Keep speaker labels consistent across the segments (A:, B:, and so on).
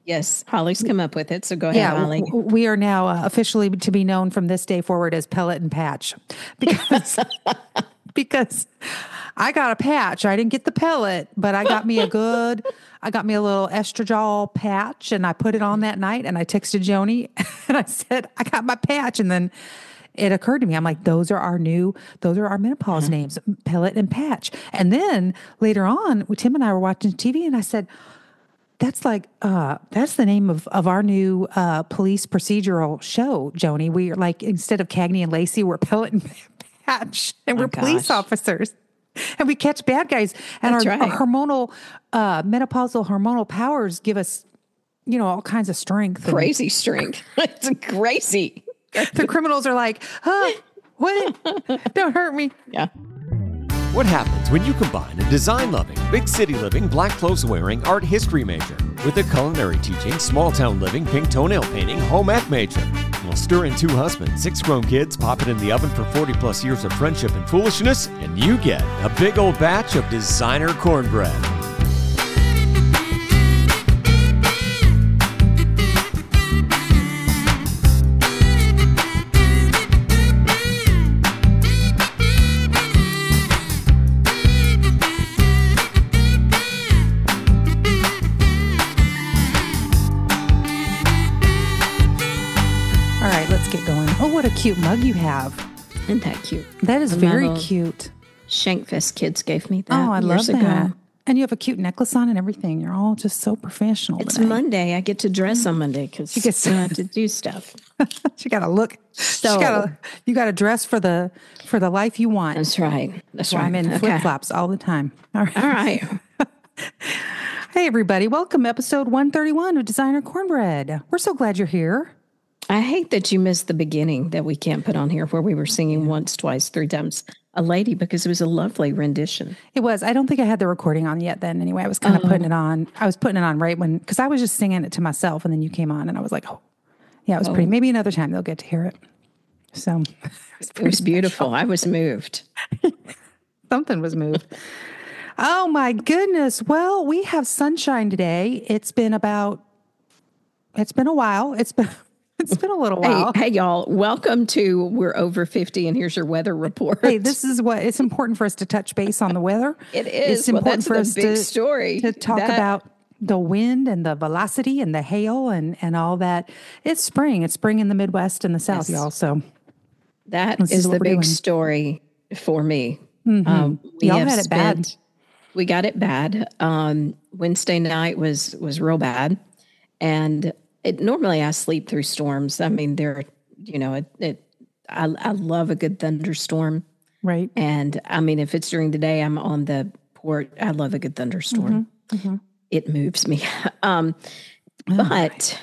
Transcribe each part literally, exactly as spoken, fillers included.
A: Yes, Holly's come up with it. So go ahead,
B: Yeah,
A: Holly.
B: w- we are now uh, officially to be known from this day forward as Pellet and Patch because because I got a patch. I didn't get the pellet, but I got me a good, I got me a little estradiol patch, and I put it on that night. And I texted Joni, and I said, "I got my patch." And then it occurred to me, I'm like, those are our new, those are our menopause
A: Uh-huh.
B: names, Pellet and Patch. And then later on, Tim and I were watching T V, and I said, that's like, uh, that's the name of, of our new uh, police procedural show, Joni. We are like, instead of Cagney and Lacey, we're Pellet and Patch, and
A: Oh,
B: we're police
A: gosh.
B: officers. And we catch bad guys. And our,
A: That's
B: our
A: right.
B: hormonal, uh, menopausal hormonal powers give us, you know, all kinds of strength. And
A: Crazy strength. It's crazy.
B: the criminals are like, huh, what? Don't hurt me.
A: Yeah.
C: What happens when you combine a design-loving, big city living, black clothes-wearing art history major with a culinary teaching, small-town living, pink toenail painting, home ec major? We'll stir in two husbands, six grown kids, pop it in the oven for forty plus years of friendship and foolishness, and you get a big old batch of designer cornbread.
B: All right, let's get going. Oh, what a cute mug you have.
A: Isn't that cute?
B: That is
A: The
B: very
A: little
B: cute.
A: Shankfest kids gave me that
B: Oh, I love
A: years ago.
B: that. And you have a cute necklace on and everything. You're all just so professional
A: It's
B: today.
A: Monday. I get to dress on Monday because
B: You
A: you
B: get
A: don't have to do stuff.
B: She got to look.
A: So-
B: she gotta, you got to dress for the for the life you want.
A: That's right. That's
B: So
A: right.
B: I'm in
A: Okay.
B: flip flops all the time. All right.
A: All right.
B: Hey, everybody. Welcome episode one thirty-one of Designer Cornbread. We're so glad you're here.
A: I hate that you missed the beginning that we can't put on here where we were singing once, twice, three times a lady because it was a lovely rendition.
B: It was. I don't think I had the recording on yet then. Anyway, I was kind of putting it on. I was putting it on right when, because I was just singing it to myself, and then you came on, and I was like, oh, yeah, it was pretty. Maybe another time they'll get to hear it. So
A: It was beautiful. I was moved.
B: something was moved. Oh my goodness. Well, we have sunshine today. It's been about, it's been a while. It's been, it's been a little
A: Hey,
B: while.
A: hey, y'all. Welcome to We're Over fifty, and here's your weather report.
B: Hey, this is what it's important for us to touch base on the weather.
A: It is.
B: It's
A: Well,
B: important
A: that's
B: for
A: the
B: us
A: big
B: to,
A: story.
B: to talk
A: That-
B: about the wind and the velocity and the hail and, and all that. It's spring. It's spring in the Midwest and the South,
A: Yes.
B: y'all. So
A: That
B: This
A: is,
B: is what
A: the
B: we're
A: big
B: doing.
A: story for me. Um, we
B: Y'all
A: have
B: had it bad.
A: spent- We got it bad. Um, Wednesday night was was real bad, and it normally I sleep through storms. I mean, they're you know it. it I, I love a good thunderstorm,
B: right.
A: and I mean if it's during the day, I'm on the port. I love a good thunderstorm.
B: Mm-hmm.
A: It moves me. um,
B: Oh,
A: but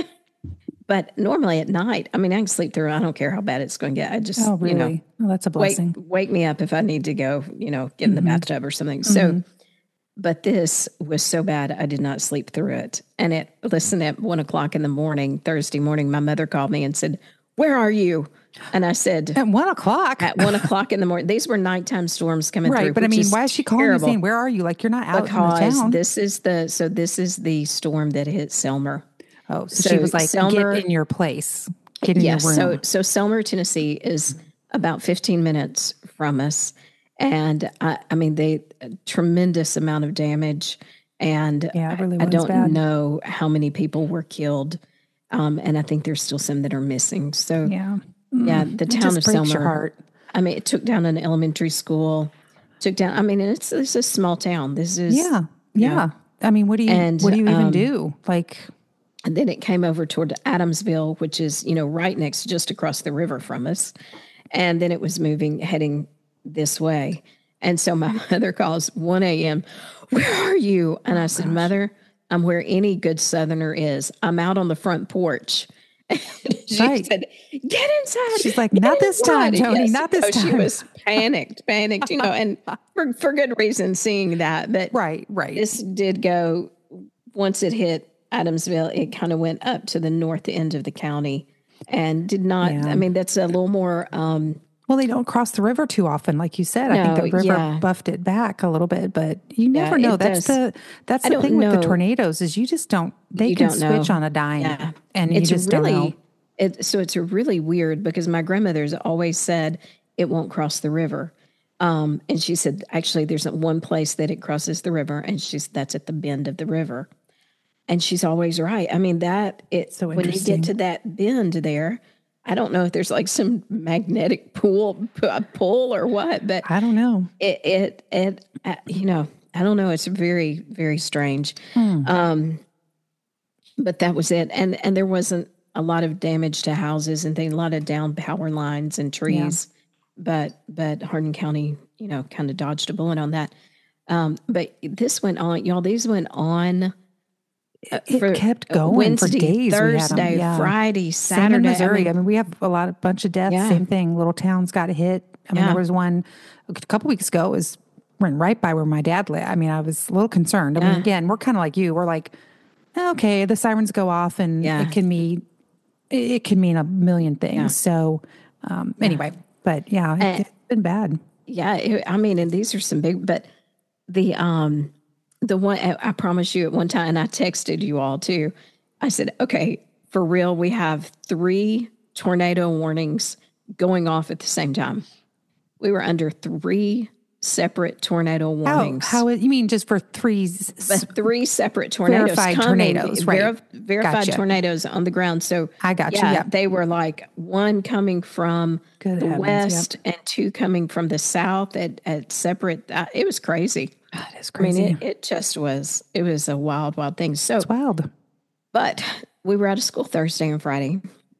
A: but normally at night, I mean I can sleep through. I don't care how bad it's going to get. I just
B: Oh, really?
A: you know
B: oh, that's a
A: wake
B: blessing.
A: wake me up if I need to go, you know, get in the bathtub or something. So, but this was so bad, I did not sleep through it. And it, listen, at one o'clock in the morning, Thursday morning, my mother called me and said, "Where are you?" And I said,
B: At one o'clock.
A: "At one o'clock in the morning." These were nighttime storms coming through.
B: Right. But I
A: which
B: mean,
A: is
B: why is she calling
A: terrible
B: you saying, where are you? Like, you're not out in the
A: Because
B: town.
A: this is the so this is the storm that hit Selmer.
B: oh, so,
A: so
B: she was like,
A: Selmer-
B: get in your place. Get in
A: Yes.
B: your
A: So
B: room.
A: so Selmer, Tennessee is about fifteen minutes from us. And I, I mean, they a tremendous amount of damage. And
B: Yeah, it really
A: I, I
B: was
A: don't
B: bad.
A: know how many people were killed. Um, and I think there's still some that are missing. So yeah,
B: yeah.
A: the
B: It
A: town
B: just
A: of
B: breaks your
A: Selmer.
B: heart.
A: I mean, it took down an elementary school, took down, I mean, it's, it's a small town. This is,
B: Yeah. Yeah. I mean, what do you,
A: And,
B: what do you even
A: um,
B: do? Like,
A: And then it came over toward Adamsville, which is, you know, right next, just across the river from us. And then it was moving, heading this way. And so my mother calls one a.m., "Where are you?" And I said, "Mother, I'm where any good Southerner is. I'm out on the front porch." She
B: Right.
A: said, "Get inside."
B: She's like,
A: "Get
B: "Not this time,
A: inside."
B: Tony, not this
A: so She
B: time.
A: was panicked, panicked, you know, and for, for good reason seeing that. But
B: right, right.
A: this did go, once it hit Adamsville, it kind of went up to the north end of the county and did not,
B: Yeah.
A: I mean, that's a little more um,
B: Well, they don't cross the river too often, like you said. I think
A: No,
B: the river
A: yeah.
B: buffed it back a little bit, but you never
A: Yeah,
B: know.
A: it
B: That's
A: does.
B: the that's
A: I
B: the
A: don't
B: thing with the
A: know.
B: tornadoes is you just don't. They
A: You
B: can
A: don't
B: switch
A: know.
B: on a dime,
A: Yeah.
B: and you
A: It's
B: just don't know.
A: really, it, so it's really weird because my grandmother's always said it won't cross the river. Um, and she said, actually, there's one place that it crosses the river, and she's that's at the bend of the river. And she's always right. I mean, that it
B: So
A: when you
B: interesting.
A: get to that bend there, I don't know if there's like some magnetic pull pull or what, but
B: I don't know.
A: it it it uh, you know, I don't know. It's very very strange.
B: Hmm.
A: Um, but that was it, and and there wasn't a lot of damage to houses and things, a lot of down power lines and trees. But but Hardin County, you know, kind of dodged a bullet on that. Um, but this went on, y'all. These went on uh,
B: It
A: for
B: kept
A: uh,
B: going
A: Wednesday,
B: for days. We had 'em,
A: Thursday,
B: yeah.
A: Friday,
B: Same in
A: Saturday.
B: Missouri. I
A: I
B: mean,
A: mean,
B: we have a lot of bunch of deaths.
A: Yeah.
B: Same thing. Little towns got hit. I mean,
A: Yeah.
B: there was one a couple weeks ago. It was went right by where my dad lived. I mean, I was a little concerned. I mean,
A: Yeah.
B: again, we're kind of like you. We're like, okay, the sirens go off, and
A: Yeah.
B: it can mean it it can mean a million things.
A: Yeah.
B: So, um, anyway, but yeah, it,
A: And-
B: it's been bad.
A: yeah. It, I mean, and these are some big, but the um the one I, I promise you at one time, and I texted you all too. I said, okay, for real, we have three tornado warnings going off at the same time. We were under three separate tornado
B: How
A: warnings.
B: how it, you mean just for three? s-
A: but three separate tornadoes,
B: Verified
A: coming,
B: tornadoes, right.
A: verif- verified
B: Gotcha.
A: tornadoes on the ground. So
B: I got you,
A: yeah,
B: yeah.
A: they were like one coming from
B: Good
A: the
B: heavens,
A: west and two coming from the south at, at separate. Uh, it was crazy.
B: That is
A: I mean,
B: crazy.
A: it, it just was. It was a wild, wild thing. So,
B: it's wild.
A: but we were out of school Thursday and Friday.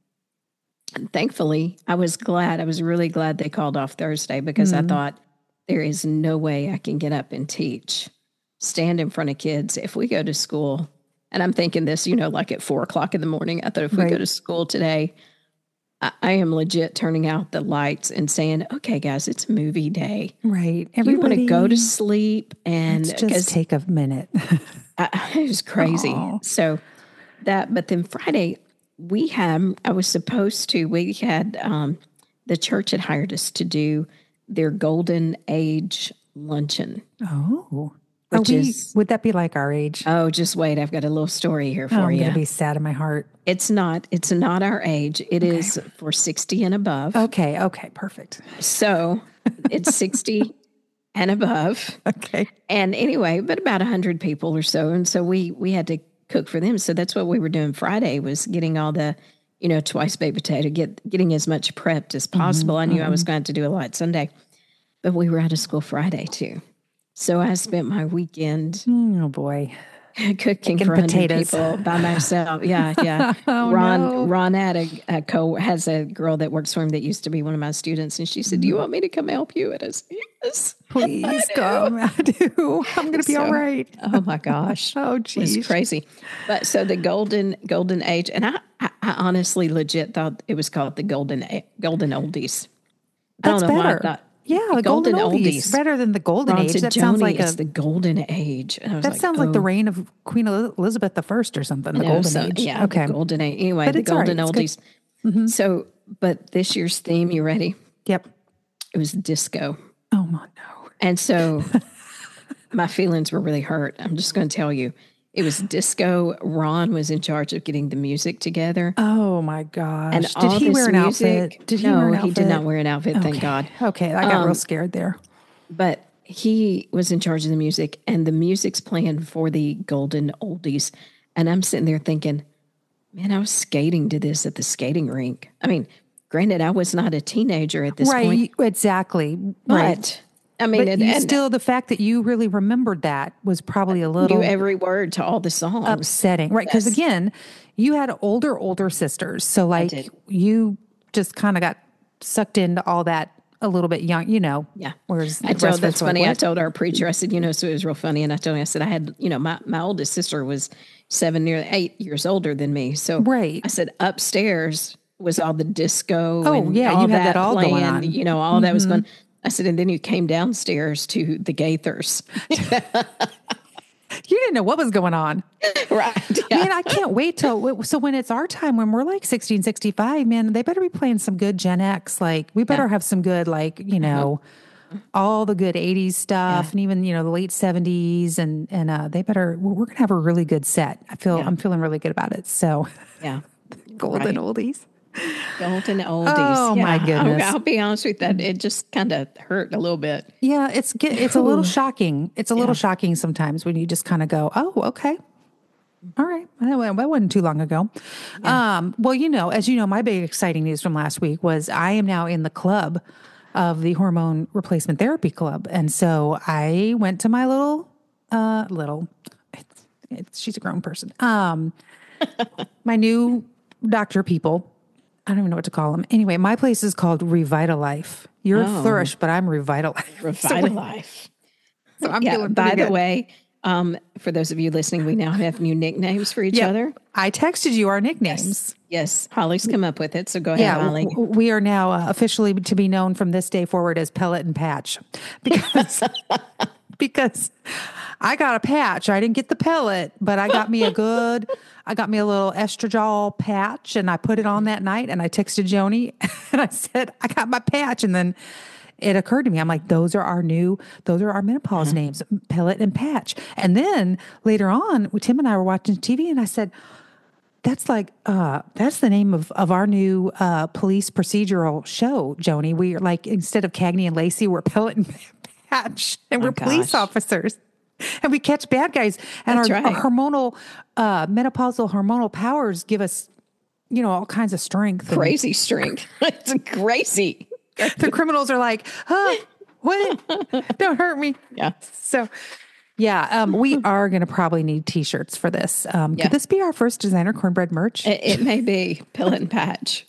A: And thankfully, I was glad. I was really glad they called off Thursday because
B: Mm-hmm.
A: I thought there is no way I can get up and teach, stand in front of kids if we go to school. And I'm thinking this, you know, like at four o'clock in the morning. I thought if we
B: Right.
A: go to school today, I, I am legit turning out the lights and saying, "Okay, guys, it's movie day.
B: Right.
A: You want to go to
B: Everybody-
A: sleep?" And
B: Let's
A: 'cause
B: just take a minute.
A: I, it was crazy.
B: Aw.
A: So that, but then Friday we had, I was supposed to, we had, um, the church had hired us to do their golden age luncheon.
B: Oh, are
A: Which
B: we,
A: is-
B: would that be like our age?
A: Oh, just wait. I've got a little story here
B: Oh,
A: for
B: I'm
A: you.
B: going to be sad in my heart.
A: It's not, it's not our age. It is for sixty and above.
B: Okay. Okay. Perfect.
A: So it's sixty and above.
B: Okay.
A: And anyway, but about a hundred people or so. And so we, we had to cook for them. So that's what we were doing Friday was getting all the, you know, twice baked potato, get, getting as much prepped as possible. I knew I was going to do a lot Sunday, but we were out of school Friday too. So I spent my weekend
B: Oh boy.
A: cooking
B: Making
A: for a hundred
B: potatoes.
A: people by myself. Yeah, yeah.
B: Oh,
A: Ron
B: no.
A: Ron had a, a co has a girl that works for him that used to be one of my students, and she said, "Do you want me to come help you?" And I said, "Yes,
B: Please come. I do. I'm going to be
A: So-
B: all right.
A: Oh my gosh.
B: Oh,
A: It was
B: geez.
A: crazy. But so the golden golden age, and I, I, I honestly legit thought it was called the golden A- golden oldies. I
B: That's
A: don't know why I
B: better.
A: thought
B: Yeah, the golden, oldies. Better than the golden
A: Ron
B: age.
A: said,
B: That sounds
A: "Joni,
B: like a
A: it's the golden age." And I was
B: that
A: like,
B: sounds like the
A: oh,
B: reign of Queen Eliz- Elizabeth the First or something. The
A: no,
B: golden
A: so-
B: age.
A: Yeah,
B: Okay.
A: the golden age. Anyway,
B: But
A: the
B: it's all right.
A: golden
B: It's good.
A: oldies. So, but this year's theme, you ready?
B: Yep.
A: It was disco.
B: Oh my no.
A: And so my feelings were really hurt. I'm just going to tell you. It was disco. Ron was in charge of getting the music together.
B: Oh my gosh.
A: And
B: did
A: all
B: he
A: this
B: wear an
A: music,
B: outfit? Did he
A: no,
B: wear an
A: he
B: outfit?
A: did not wear an outfit, thank
B: Okay.
A: God.
B: Okay, I got
A: Um,
B: real scared there.
A: But he was in charge of the music, and the music's playing for the golden oldies. And I'm sitting there thinking, man, I was skating to this at the skating rink. I mean, granted, I was not a teenager at this
B: Right,
A: point,
B: exactly.
A: but
B: Right.
A: I mean,
B: But
A: and,
B: you
A: and
B: still, the fact that you really remembered that was probably a
A: knew
B: little
A: every word to all the songs.
B: upsetting, right? Because
A: Yes.
B: again, you had older, older sisters, so like
A: did.
B: you just kind of got sucked into all that a little bit young, you know.
A: Yeah.
B: Whereas the
A: I
B: rest
A: told,
B: of us
A: that's
B: were like,
A: funny. I
B: "What?"
A: told our preacher, I said, you know, so it was real funny. And I told him, I said, I had, you know, my, my oldest sister was seven, nearly eight years older than me. So
B: Right.
A: I said, upstairs was all the disco.
B: Oh,
A: and
B: yeah,
A: all
B: you had that all going
A: playing,
B: on.
A: You know, all that was going. I said, and then you came downstairs to the Gaithers.
B: You didn't know what was going on.
A: Right. Yeah.
B: Man, I can't wait till, so when it's our time, when we're like sixteen, sixty-five, man, they better be playing some good Gen X. Like we better
A: Yeah.
B: have some good, like, you know, all the good eighties stuff
A: Yeah.
B: and even, you know, the late seventies and, and, uh, they better, we're going to have a really good set. I feel,
A: Yeah.
B: I'm feeling really good about it. So
A: Yeah.
B: golden
A: Right.
B: oldies.
A: Golden oldies.
B: Oh, my
A: Yeah.
B: goodness.
A: I'll, I'll be honest with that. It just kind of hurt a little bit.
B: Yeah. It's, get- it's a little shocking. It's a little
A: Yeah.
B: shocking sometimes when you just kind of go, oh, okay. All right. That wa- that wasn't too long ago. Um, well, you know, as you know, my big exciting news from last week was I am now in the club of the hormone replacement therapy club. And so I went to my little, uh, little, it's, it's, she's a grown person. Um, my new doctor people, I don't even know what to call them. Anyway, my place is called Revitalife. You're
A: Oh.
B: Flourish, but I'm Revitalife.
A: Revitalife.
B: So I'm
A: Yeah.
B: feeling
A: By
B: pretty
A: the
B: good.
A: way, um, for those of you listening, we now have new nicknames for each
B: Yeah.
A: other.
B: I texted you our nicknames.
A: Yes. Holly's come up with it. So go ahead,
B: Yeah,
A: Holly.
B: w- we are now uh, officially to be known from this day forward as Pellet and Patch because because I got a patch. I didn't get the pellet, but I got me a good. I got me a little estradiol patch, and I put it on that night. And I texted Joni, and I said, "I got my patch." And then it occurred to me, I'm like, "Those are our new. Those are our menopause names, Pellet and Patch." And then later on, Tim and I were watching T V, and I said, that's like, uh, that's the name of, of our new uh, police procedural show, Joni. We are like, instead of Cagney and Lacey, we're Pellet and Patch, and
A: Oh,
B: we're police
A: gosh.
B: officers. And we catch bad guys. And
A: That's
B: our,
A: right.
B: our hormonal, uh, menopausal hormonal powers give us, you know, all kinds of strength. And
A: Crazy strength. It's crazy.
B: the criminals are like, huh, what? Don't hurt me.
A: Yeah.
B: So, yeah, um, we are going to probably need T-shirts for this. Um,
A: Yeah.
B: Could this be our first designer cornbread merch?
A: It, it may be Pellet and Patch.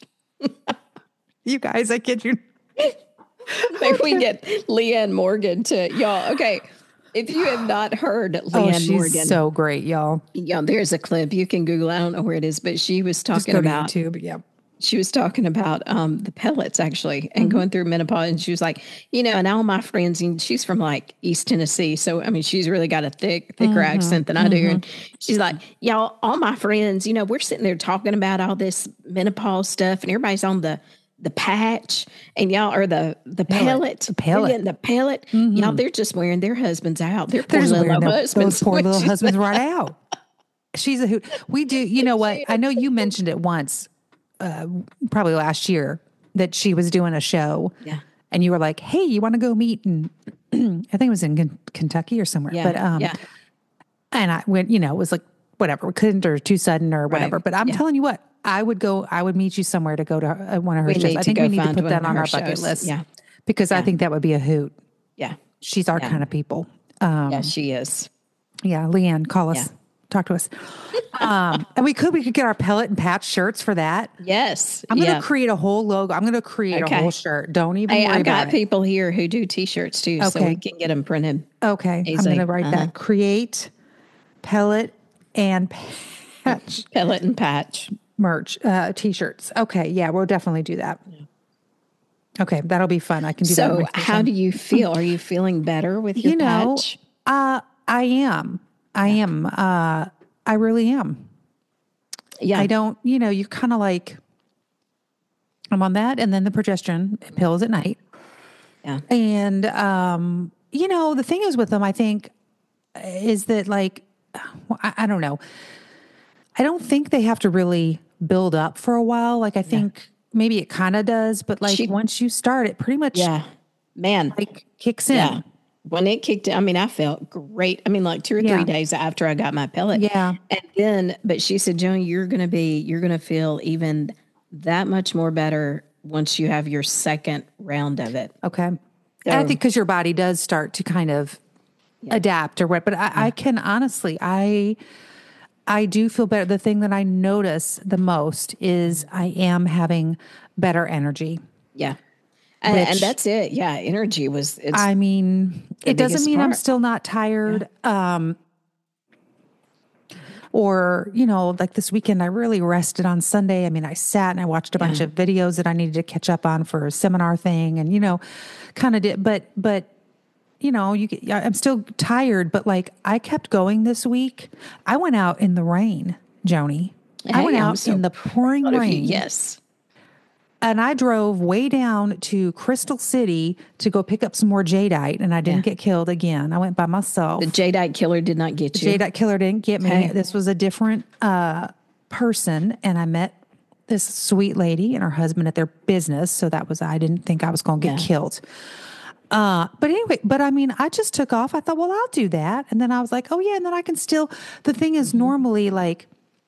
B: You guys, I kid you.
A: Maybe we get Leanne Morgan to y'all. Okay. If you have not heard
B: Oh,
A: Leanne
B: she's
A: Morgan,
B: so great, y'all.
A: yeah, there's a clip you can Google. I don't know where it is, but she was
B: Just
A: talking
B: go to
A: about
B: YouTube. Yeah.
A: she was talking about um, the pellets actually and
B: Mm-hmm.
A: going through menopause. And she was like, you know, and all my friends, and she's from like East Tennessee. So, I mean, she's really got a thick, thicker
B: Mm-hmm.
A: accent than I do. And she's like, y'all, all my friends, you know, we're sitting there talking about all this menopause stuff and everybody's on the, the patch and y'all are the, the pellet,
B: The pellet.
A: They're getting the pellet. Y'all, they're just wearing their husbands out. Their
B: They're
A: poor
B: just
A: little
B: wearing their-
A: husbands.
B: those poor little
A: She's
B: husbands right out. She's a hoot. We do, you know what? I know you mentioned it once, uh, probably last year, that she was doing a show.
A: Yeah.
B: And you were like, hey, you want to go meet? And I think it was in Ken- Kentucky or somewhere.
A: Yeah,
B: But, um,
A: yeah.
B: and I went, you know, it was like, whatever, we couldn't or too sudden or whatever. But I'm
A: Yeah.
B: telling you what, I would go, I would meet you somewhere to go to her, uh, one of her
A: We
B: shows.
A: need
B: I
A: to
B: think
A: go
B: we need to
A: find
B: put
A: one
B: that
A: of
B: on
A: her
B: our bucket
A: shows.
B: list.
A: Yeah.
B: Because I
A: Yeah.
B: think that would be a hoot.
A: Yeah.
B: She's our
A: Yeah.
B: kind of people. Um,
A: Yeah, she is.
B: yeah, Leanne, call us,
A: Yeah.
B: talk to us. Um, and we could, we could get our pellet and patch shirts for that.
A: Yes.
B: I'm going to
A: yeah.
B: create a whole logo. I'm going to create
A: Okay.
B: a whole shirt. Don't even
A: Hey,
B: worry
A: I've
B: about
A: got
B: it.
A: people here who do T-shirts too, so
B: Okay.
A: we can get them printed.
B: Okay. I'm
A: Easy.
B: going to write
A: Uh-huh.
B: that. Create pellet and patch
A: Pellet and patch.
B: merch, uh, t-shirts. Okay. Yeah, we'll definitely do that. Okay. That'll be fun. I can do that.
A: So,
B: on my
A: how do you feel? Are you feeling better with your
B: you know,
A: patch?
B: uh, I am, I am, uh, I really am.
A: Yeah,
B: I don't, you know, you kind of like, I'm on that and then the progesterone pills at night.
A: Yeah,
B: And, um, you know, the thing is with them, I think, is that like, well, I, I don't know. I don't think they have to really build up for a while. Like, I think maybe it kind of does, but like
A: She-
B: once you start, it pretty much
A: yeah, man.
B: like kicks in.
A: Yeah, when it kicked in, I mean, I felt great. I mean, like two or
B: Yeah.
A: three days after I got my pellet.
B: Yeah.
A: and then, but she said, Joan, you're gonna be, you're gonna feel even that much more better once you have your second round of it.
B: Okay. And I think because your body does start to kind of adapt or what, but I, I can honestly, I, I do feel better. The thing that I notice the most is I am having better energy.
A: Yeah. And, and
B: Which-
A: that's it. Yeah. Energy was, it's,
B: I mean, it doesn't
A: biggest
B: mean I'm
A: part.
B: still not tired. Um, or, you know, like this weekend, I really rested on Sunday. I mean, I sat and I watched a bunch of videos that I needed to catch up on for a seminar thing and, you know, kind of did, but, but you know, you get, I'm still tired, but like I kept going this week. I went out in the rain, Joni. I
A: Hey,
B: went
A: I'm
B: out
A: so
B: in the pouring
A: proud of you.
B: rain.
A: Yes.
B: And I drove way down to Crystal City to go pick up some more jadeite, and I didn't
A: Yeah.
B: get killed again. I went by myself.
A: The jadeite killer did not get you.
B: Jadeite killer didn't get me.
A: Okay.
B: This was a different uh, person, and I met this sweet lady and her husband at their business. So that was, I didn't think I was going to get
A: Yeah.
B: killed. Uh, but anyway, but I mean, I just took off. I thought, well, I'll do that. And then I was like, oh yeah. And then I can still, the thing is normally like,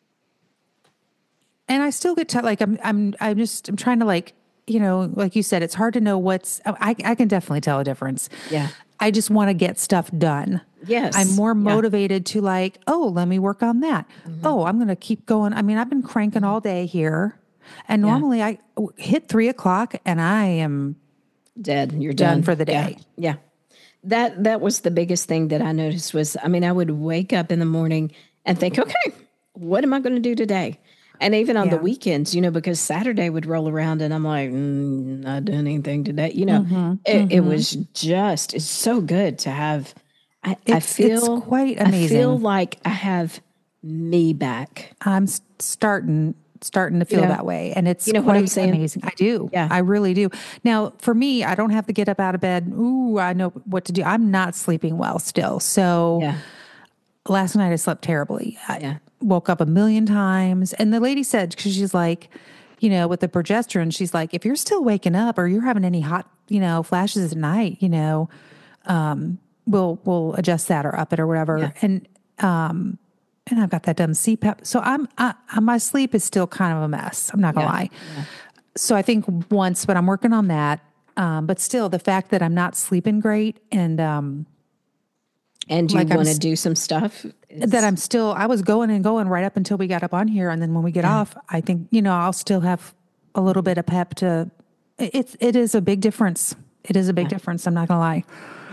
B: and I still get to like, I'm, I'm, I'm just, I'm trying to like, you know, like you said, it's hard to know what's, I, I can definitely tell a difference.
A: Yeah.
B: I just want to get stuff done.
A: Yes.
B: I'm more
A: Yeah.
B: motivated to like, oh, let me work on that.
A: Mm-hmm.
B: Oh, I'm going to keep going. I mean, I've been cranking all day here. And normally I hit three o'clock and I am
A: Dead. You're
B: done
A: done,
B: for the
A: Yeah.
B: day.
A: Yeah. That that was the biggest thing that I noticed was, I mean, I would wake up in the morning and think, okay, what am I going to do today? And even on the
B: Yeah.
A: weekends, you know, because Saturday would roll around and I'm like, mm, not doing anything today. You know,
B: Mm-hmm.
A: it, it was just, it's so good to have. I, I
B: It's- it's
A: feel
B: quite
A: I feel
B: amazing.
A: like I have me back.
B: I'm s- starting starting to feel
A: know-
B: that way, and it's
A: you know what
B: quite
A: I'm saying?
B: amazing. I do,
A: Yeah.
B: I really do. Now, for me, I don't have to get up out of bed. Ooh, I know what to do. I'm not sleeping well still, so
A: Yeah.
B: last night I slept terribly. I
A: Yeah.
B: woke up a million times, and the lady said, because she's like, you know, with the progesterone, she's like, if you're still waking up or you're having any hot, you know, flashes at night, you know, um, we'll we'll adjust that or up it or whatever.
A: Yeah.
B: And um, and I've got that dumb C PAP. So I'm I, I- my sleep is still kind of a mess. I'm not gonna
A: Yeah.
B: lie. So I think once, but I'm working on that. Um, but still, the fact that I'm not sleeping great and um,
A: And do
B: Like
A: you
B: I'm
A: want to
B: s-
A: do some stuff?
B: that I'm still, I was going and going right up until we got up on here. And then when we get off, I think, you know, I'll still have a little bit of pep to, it's, it is a big difference. It is a big difference. I'm not going to lie.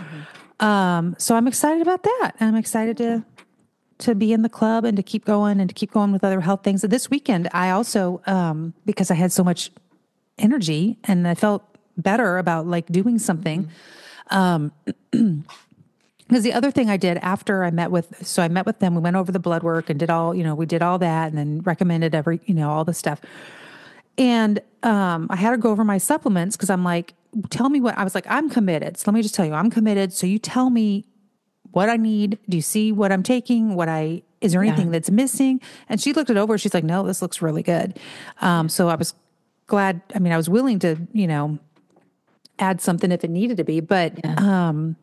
B: Um, so I'm excited about that. And I'm excited to, to be in the club and to keep going and to keep going with other health things. This weekend, I also, um, because I had so much energy and I felt better about like doing something. Um, Because the other thing I did after I met with, so I met with them, we went over the blood work and did all, you know, we did all that and then recommended every, you know, all the stuff. And um, I had to go over my supplements because I'm like, tell me what, I was like, I'm committed. So let me just tell you, I'm committed. So you tell me what I need. Do you see what I'm taking? What I, is there anything that's missing? And she looked it over. She's like, no, this looks really good. Um, so I was glad. I mean, I was willing to, you know, add something if it needed to be, but, um,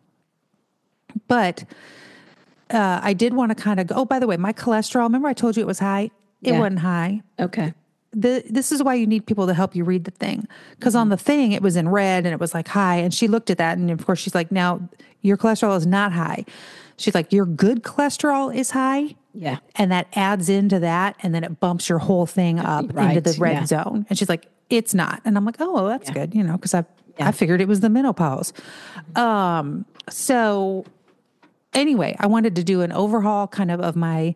B: but uh, I did want to kind of go, oh, by the way, my cholesterol, remember I told you it was high? It
A: Yeah.
B: wasn't high.
A: Okay.
B: The, this is why you need people to help you read the thing. Because on the thing, it was in red and it was like high. And she looked at that. And of course, she's like, now your cholesterol is not high. She's like, your good cholesterol is high.
A: Yeah.
B: And that adds into that. And then it bumps your whole thing up into
A: Right,
B: the red
A: yeah.
B: zone. And she's like, it's not. And I'm like, oh, well, that's good, you know, because I
A: Yeah.
B: I figured it was the menopause. Um, so anyway, I wanted to do an overhaul kind of of my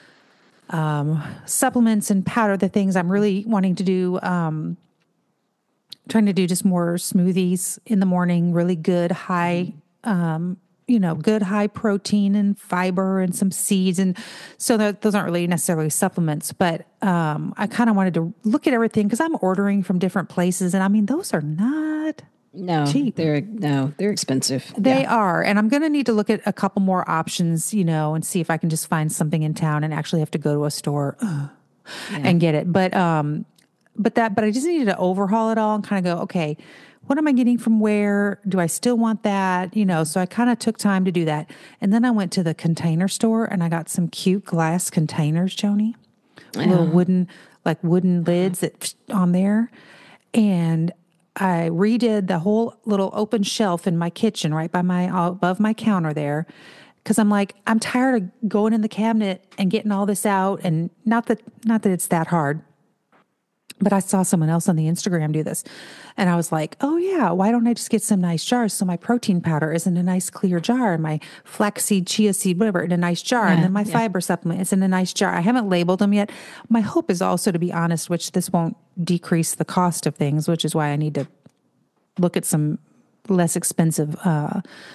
B: um, supplements and powder, the things I'm really wanting to do. Um, trying to do just more smoothies in the morning, really good high, um, you know, good high protein and fiber and some seeds. And so that, those aren't really necessarily supplements, but um, I kind of wanted to look at everything because I'm ordering from different places. And I mean, those are not
A: No,
B: cheap.
A: they're no, they're expensive.
B: They
A: Yeah.
B: are. And I'm going to need to look at a couple more options, you know, and see if I can just find something in town and actually have to go to a store uh, and get it. But, um, but that, but I just needed to overhaul it all and kind of go, okay, what am I getting from where? Do I still want that? You know, so I kind of took time to do that. And then I went to the Container Store and I got some cute glass containers, Joni, little wooden, like wooden lids that on there. And I redid the whole little open shelf in my kitchen, right by my, above my counter there. Cause I'm like, I'm tired of going in the cabinet and getting all this out. And not that, not that it's that hard, but I saw someone else on the Instagram do this. And I was like, oh yeah, why don't I just get some nice jars? So my protein powder is in a nice clear jar and my flaxseed, chia seed, whatever, in a nice jar. and then my fiber supplement is in a nice jar. I haven't labeled them yet. My hope is also to be honest, which this won't decrease the cost of things, which is why I need to look at some less expensive, uh,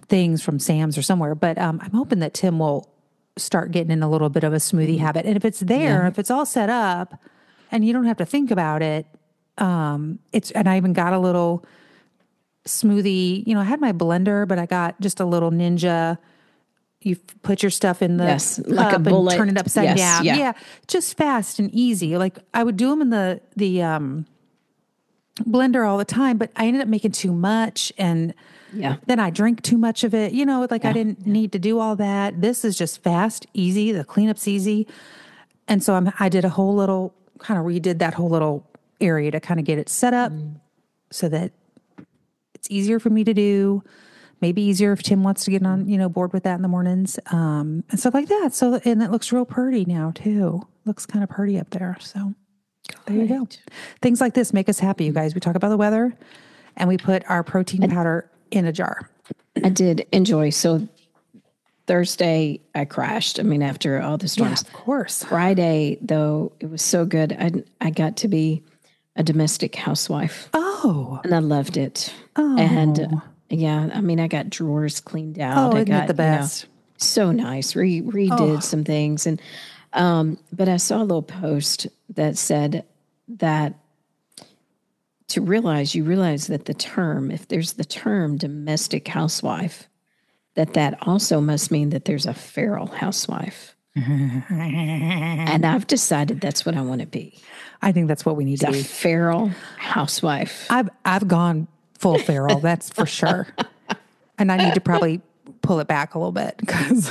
B: things from Sam's or somewhere. But um, I'm hoping that Tim will start getting in a little bit of a smoothie habit. And if it's there,
A: Yeah.
B: if it's all set up and you don't have to think about it, um, it's, and I even got a little smoothie, you know, I had my blender, but I got just a little Ninja. You put your stuff in the
A: Yes, like a
B: cup
A: bullet.
B: and turn it upside
A: Yes,
B: down.
A: yeah.
B: Yeah. Just fast and easy. Like I would do them in the, the, um, blender all the time, but I ended up making too much and
A: Yeah.
B: then I drink too much of it. You know, like I didn't need to do all that. This is just fast, easy. The cleanup's easy. And so I'm, I did a whole little, kind of redid that whole little area to kind of get it set up so that it's easier for me to do. Maybe easier if Tim wants to get on, you know, board with that in the mornings, um, and stuff like that. So, and it looks real pretty now too. Looks kind of pretty up there. So there you go. Things like this make us happy, you guys. We talk about the weather and we put our protein powder in a jar.
A: I did enjoy. So Thursday I crashed. I mean, after all the storms.
B: Of course.
A: Friday, though, it was so good. I, I got to be a domestic housewife
B: Oh.
A: and I loved it.
B: Oh.
A: And uh, yeah, I mean, I got drawers cleaned out.
B: Oh,
A: I
B: isn't
A: got,
B: it the
A: you know,
B: best?
A: so nice. Re, redid some things. And, um, but I saw a little post that said that to realize, you realize that the term, if there's the term domestic housewife, that that also must mean that there's a feral housewife. And I've decided that's what I want to be.
B: I think that's what we need to
A: A
B: be.
A: feral housewife.
B: I've I've gone full feral, that's for sure. And I need to probably pull it back a little bit because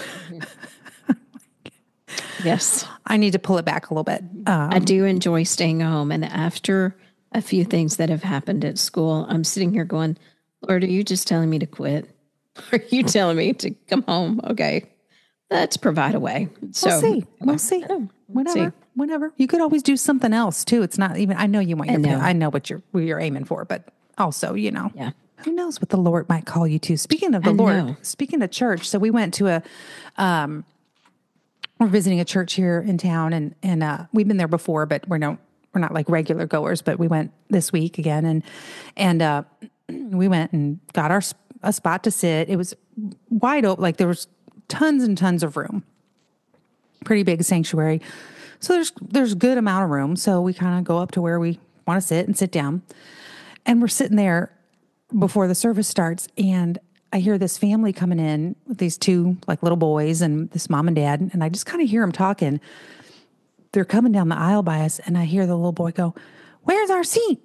A: Yes.
B: I need to pull it back a little bit. Um,
A: I do enjoy staying home. And after a few things that have happened at school, I'm sitting here going, Lord, are you just telling me to quit? Are you telling me to come home? Okay. Let's provide a way. So
B: we'll see. We'll see. Whenever.
A: see.
B: Whenever. You could always do something else too. It's not even, I know you want your,
A: know.
B: I know what you're, what you're aiming for, but also, you know,
A: Yeah.
B: who knows what the Lord might call you to. Speaking of the
A: I
B: Lord,
A: know.
B: speaking of church, so we went to a, um, we're visiting a church here in town and, and, uh, we've been there before, but we're no, we're not like regular goers, but we went this week again and, and, uh, we went and got our, a spot to sit. It was wide open. Like there was tons and tons of room, pretty big sanctuary. So there's, there's a good amount of room. So we kind of go up to where we want to sit and sit down and we're sitting there before the service starts. And I hear this family coming in with these two like little boys and this mom and dad. And I just kind of hear them talking. They're coming down the aisle by us. And I hear the little boy go, "Where's our seat?"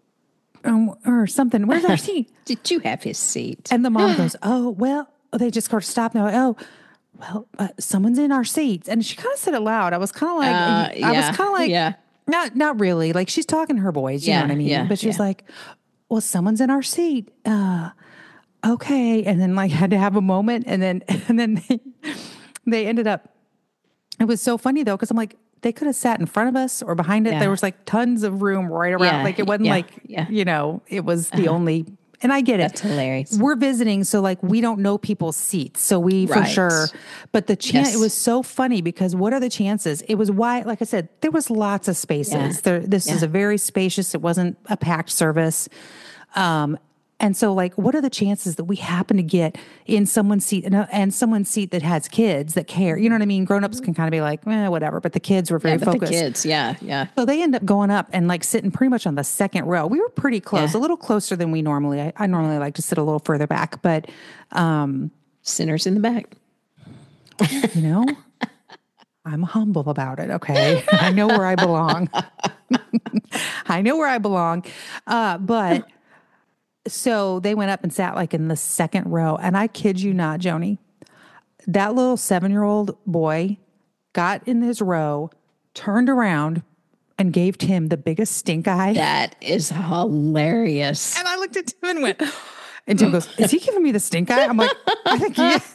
B: Um, or something. "Where's our seat?"
A: Did you have his seat?
B: And the mom goes, "Oh, well," they just sort of stop now. "Oh, well, uh, someone's in our seats." And she kind of said it loud. I was kind of like,
A: Uh,
B: I
A: yeah,
B: was kind of like,
A: yeah.
B: not, not really. Like she's talking to her boys, you
A: Yeah,
B: know what I mean?
A: yeah,
B: But she was
A: yeah.
B: like, "Well, someone's in our seat." Uh, okay. And then like had to have a moment. And then, and then they, they ended up, it was so funny though. Cause I'm like, they could have sat in front of us or behind it.
A: Yeah.
B: There was like tons of room right around.
A: Yeah,
B: Like it wasn't
A: yeah,
B: like,
A: yeah.
B: you know, it was the only, and I get it.
A: That's hilarious.
B: We're visiting. So like, we don't know people's seats. So we for
A: Right.
B: sure, but the chance,
A: Yes.
B: it was so funny because what are the chances? It was why, like I said, there was lots of spaces.
A: Yeah.
B: There, this is
A: Yeah.
B: a very spacious, it wasn't a packed service. Um, and so like, what are the chances that we happen to get in someone's seat and, uh, and someone's seat that has kids that care? You know what I mean? Grown-ups can kind of be like, eh, whatever, but the kids were very
A: Yeah, but
B: focused.
A: the kids, yeah, yeah.
B: So they end up going up and like sitting pretty much on the second row. We were pretty close,
A: Yeah.
B: a little closer than we normally. I, I normally like to sit a little further back, but um,
A: Sinners in the back.
B: you know, I'm humble about it. Okay, I know where I belong. I know where I belong. Uh, but so they went up and sat like in the second row, and I kid you not, Joni, that little seven-year-old boy got in his row, turned around, and gave Tim the biggest stink eye.
A: That is hilarious.
B: And I looked at Tim and went, and Tim goes, "Is he giving me the stink eye?" I'm like, "I think he is."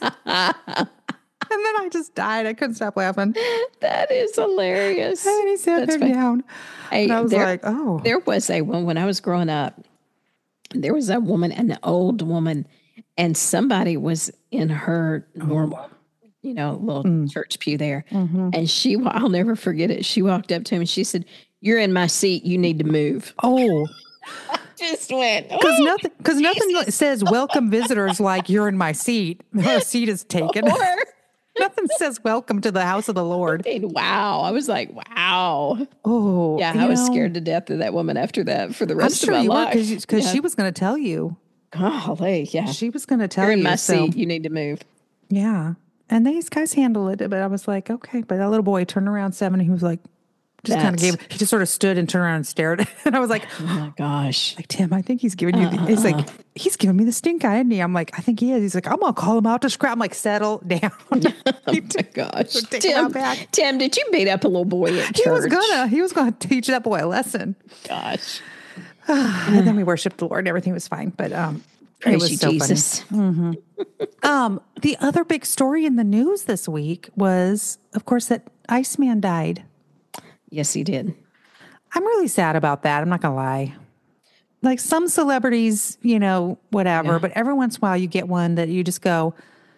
B: And then I just died. I couldn't stop laughing.
A: That is hilarious.
B: And then he sat
A: That's
B: back
A: funny.
B: down.
A: Hey,
B: And I was
A: there-
B: like, oh.
A: There was a one when I was growing up. There was a woman, an old woman, and somebody was in her normal, you know, little
B: Mm.
A: church pew there.
B: Mm-hmm.
A: And she, I'll never forget it. She walked up to him and she said, "You're in my seat. You need to move."
B: Oh,
A: just went,
B: Because
A: oh,
B: nothing, because nothing says welcome visitors like you're in my seat. Our seat is taken.
A: or,
B: Nothing says welcome to the house of the Lord.
A: wow. I was like, wow.
B: Oh,
A: Yeah, I was know, scared to death of that woman after that for the rest
B: I'm sure
A: of my
B: you
A: life.
B: Because because
A: yeah.
B: she was going to tell you.
A: Golly, yeah.
B: She was going to tell
A: You're
B: you.
A: in my
B: so,
A: seat. You need to move.
B: Yeah. And these guys handle it. But I was like, okay. But that little boy turned around seven and he was like, just kind of gave, he just sort of stood and turned around and stared. And I was like,
A: oh my gosh.
B: Like, Tim, I think he's giving you, the, he's like, he's giving me the stink eye, isn't he? I'm like, I think he is. He's like, I'm going to call him out to scrap. I'm like, settle down.
A: Oh my gosh.
B: Tim, back.
A: Tim, did you beat up a little boy at church?
B: He was gonna, he was going to teach that boy a lesson.
A: Gosh.
B: And then we worshiped the Lord and everything was fine. But, um,
A: Praise
B: it was
A: you,
B: so
A: Jesus.
B: funny. Mm-hmm. um, the other big story in the news this week was, of course, that Iceman died.
A: Yes, he did.
B: I'm really sad about that. I'm not going to lie. Like some celebrities, you know, whatever, yeah. But every once in a while you get one that you just go,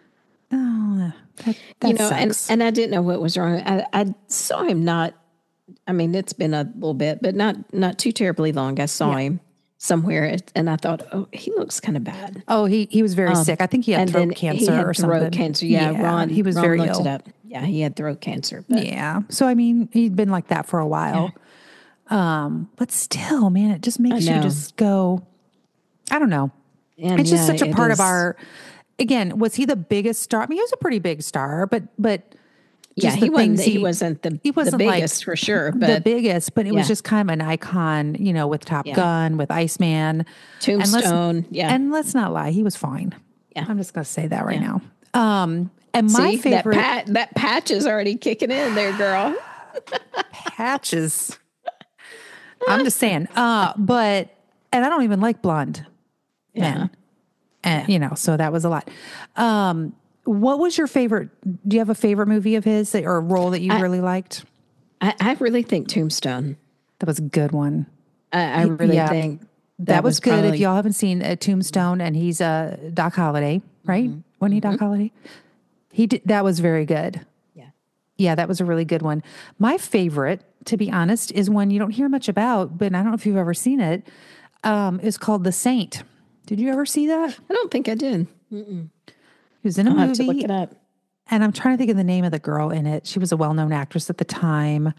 B: oh, that, that
A: you know,
B: sucks.
A: And, and I didn't know what was wrong. I, I saw him not, I mean, it's been a little bit, but not, not too terribly long. I saw yeah. him somewhere and I thought, oh, he looks kind of bad.
B: Oh, he, he was very um, sick. I think he had throat cancer
A: he had
B: or
A: throat
B: something.
A: cancer. Yeah,
B: yeah.
A: Ron,
B: he was
A: Ron
B: very
A: looked
B: ill.
A: It up. Yeah, he had throat cancer. But.
B: Yeah. So, I mean, he'd been like that for a while. Yeah. Um, but still, man, it just makes you just go, I don't know. And it's just yeah, such a part is. of our, again, was he the biggest star? I mean, he was a pretty big star, but, but
A: yeah, he wasn't, he, he wasn't the, he wasn't the biggest like for sure, but
B: the biggest, but it yeah. was just kind of an icon, you know, with Top yeah. Gun, with Iceman,
A: Tombstone.
B: And
A: yeah.
B: And let's not lie. He was fine.
A: Yeah.
B: I'm just going to say that right yeah. now. Um, and
A: See,
B: my favorite,
A: that, pat, that patch is already kicking in there, girl.
B: Patches. I'm just saying, uh, but, and I don't even like blonde
A: yeah.
B: men. And, yeah. you know, so that was a lot. Um, what was your favorite, do you have a favorite movie of his that, or a role that you I, really liked?
A: I, I really think Tombstone.
B: That was a good one.
A: I, I really yeah, think
B: that, that was, was good. Probably, if y'all haven't seen uh, Tombstone and he's uh, Doc Holliday, right? Mm-hmm. Wasn't he Doc mm-hmm. Holliday? He did, that was very good.
A: Yeah.
B: Yeah, that was a really good one. My favorite, to be honest, is one you don't hear much about, but I don't know if you've ever seen it. Um, it's called The Saint. Did you ever see that?
A: I don't think I did. Mm-mm.
B: He was in a
A: I'll
B: movie.
A: Have to look it up.
B: And I'm trying to think of the name of the girl in it. She was a well-known actress at the time.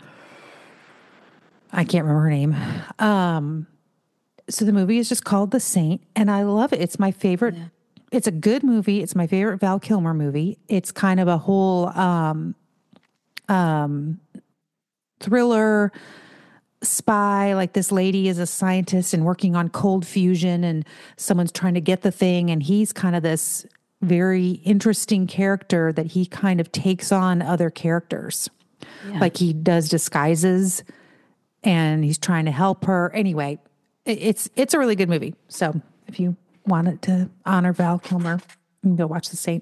B: I can't remember her name. Um, so the movie is just called The Saint, and I love it. It's my favorite. Yeah. It's a good movie. It's my favorite Val Kilmer movie. It's kind of a whole um, um, thriller spy. Like this lady is a scientist and working on cold fusion, and someone's trying to get the thing, and he's kind of this very interesting character that he kind of takes on other characters. Yeah. Like he does disguises and he's trying to help her. Anyway, it's it's a really good movie. So if you wanted to honor Val Kilmer, you can go watch The Saint.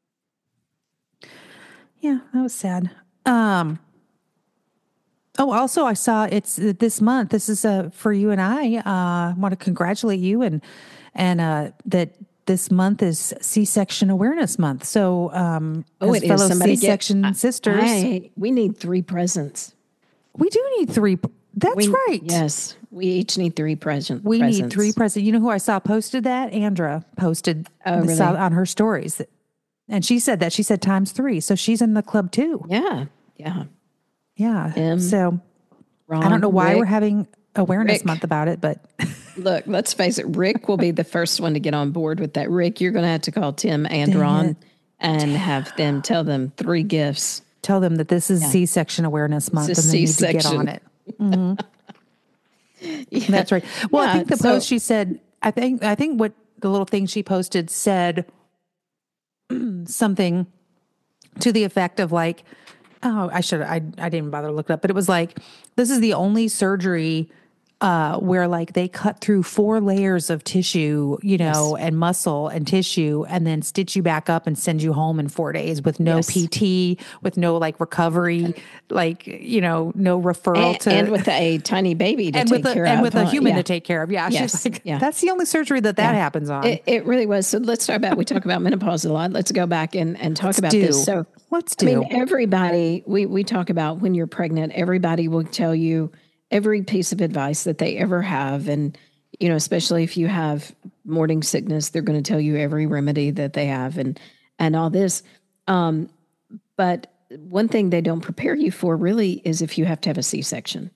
B: Yeah, that was sad. Um, oh, also I saw it's this month. This is uh, for you and I. I uh, want to congratulate you and and uh, that this month is C-section awareness month. So, um,
A: oh,
B: as
A: it
B: fellow
A: is. Somebody
B: C-section
A: get,
B: sisters,
A: I, we need three presents.
B: We do need three. That's
A: we,
B: right.
A: Yes, we each need three present.
B: We
A: presents.
B: need three presents. You know who I saw posted that? Andra posted
A: oh, really?
B: saw on her stories, and she said that she said times three, so she's in the club too.
A: Yeah, yeah,
B: yeah.
A: Em,
B: so
A: Ron,
B: I don't know why
A: Rick,
B: we're having awareness
A: Rick.
B: month about it, but
A: look, let's face it. Rick will be the first one to get on board with that. Rick, you're going to have to call Tim and
B: Dang
A: Ron
B: it.
A: and have them tell them three gifts.
B: Tell them that this is
A: Yeah.
B: C-section awareness month, and
A: It's a
B: they need to get
A: C-section.
B: on it. Mm-hmm.
A: Yeah.
B: That's right. Well,
A: Yeah,
B: I think the
A: so-
B: post she said, I think, I think what the little thing she posted said something to the effect of like, oh, I should, I, I didn't even bother to look it up, but it was like, this is the only surgery uh, where like they cut through four layers of tissue, you know,
A: Yes.
B: and muscle and tissue, and then stitch you back up and send you home in four days with no
A: Yes.
B: P T, with no like recovery, like, you know, no referral
A: And,
B: to,
A: and with a tiny baby to
B: and
A: take
B: with a,
A: care
B: and
A: of.
B: with a
A: huh?
B: human
A: Yeah.
B: to take care of. Yeah.
A: Yes.
B: She's like,
A: Yeah.
B: that's the only surgery that that
A: Yeah.
B: happens on.
A: It, it really was. So let's talk about, we talk about menopause a lot. Let's go back and, and talk
B: Let's
A: about
B: do.
A: this. So
B: Let's
A: I
B: do.
A: mean, everybody, we, we talk about when you're pregnant, everybody will tell you every piece of advice that they ever have. And, you know, especially if you have morning sickness, they're going to tell you every remedy that they have and, and all this. Um, but one thing they don't prepare you for really is if you have to have a C-section.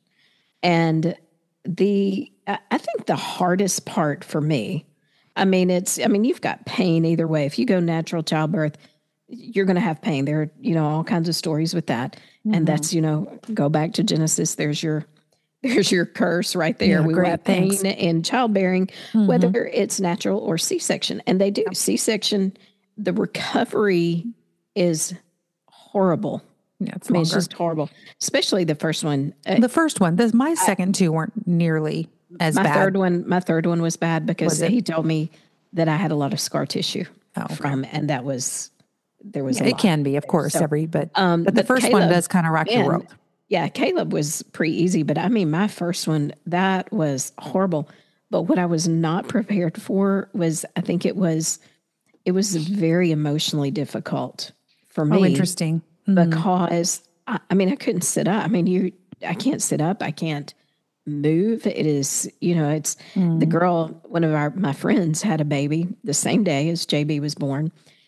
A: And the, I think the hardest part for me, I mean, it's, I mean, you've got pain either way. If you go natural childbirth, you're going to have pain. There are, you know, all kinds of stories with that. Mm-hmm. And that's, you know, go back to Genesis. There's your, there's your curse right there.
B: Yeah,
A: we
B: great,
A: have pain
B: thanks.
A: in childbearing, mm-hmm. whether it's natural or C-section. And they do C-section. The recovery is horrible.
B: Yeah, it's
A: I mean,
B: longer.
A: it's just horrible, especially the first one.
B: The first one, this, my second two weren't nearly as
A: my
B: bad.
A: third one, my third one was bad because
B: Was it?
A: he told me that I had a lot of scar tissue
B: Oh, okay.
A: from, and that was, there was
B: Yeah,
A: a
B: it
A: lot.
B: can be, of course,
A: So,
B: every, but,
A: um,
B: but the
A: but
B: first
A: Caleb,
B: one does kind of rock
A: man,
B: your world.
A: Yeah, Caleb was pretty easy, but I mean, my first one, that was horrible. But what I was not prepared for was, I think it was, it was very emotionally difficult for me.
B: Oh, interesting. Mm-hmm.
A: Because, I, I mean, I couldn't sit up. I mean, you, I can't sit up. I can't move. It is, you know, it's mm. the girl, one of our, my friends had a baby the same day as J B was born,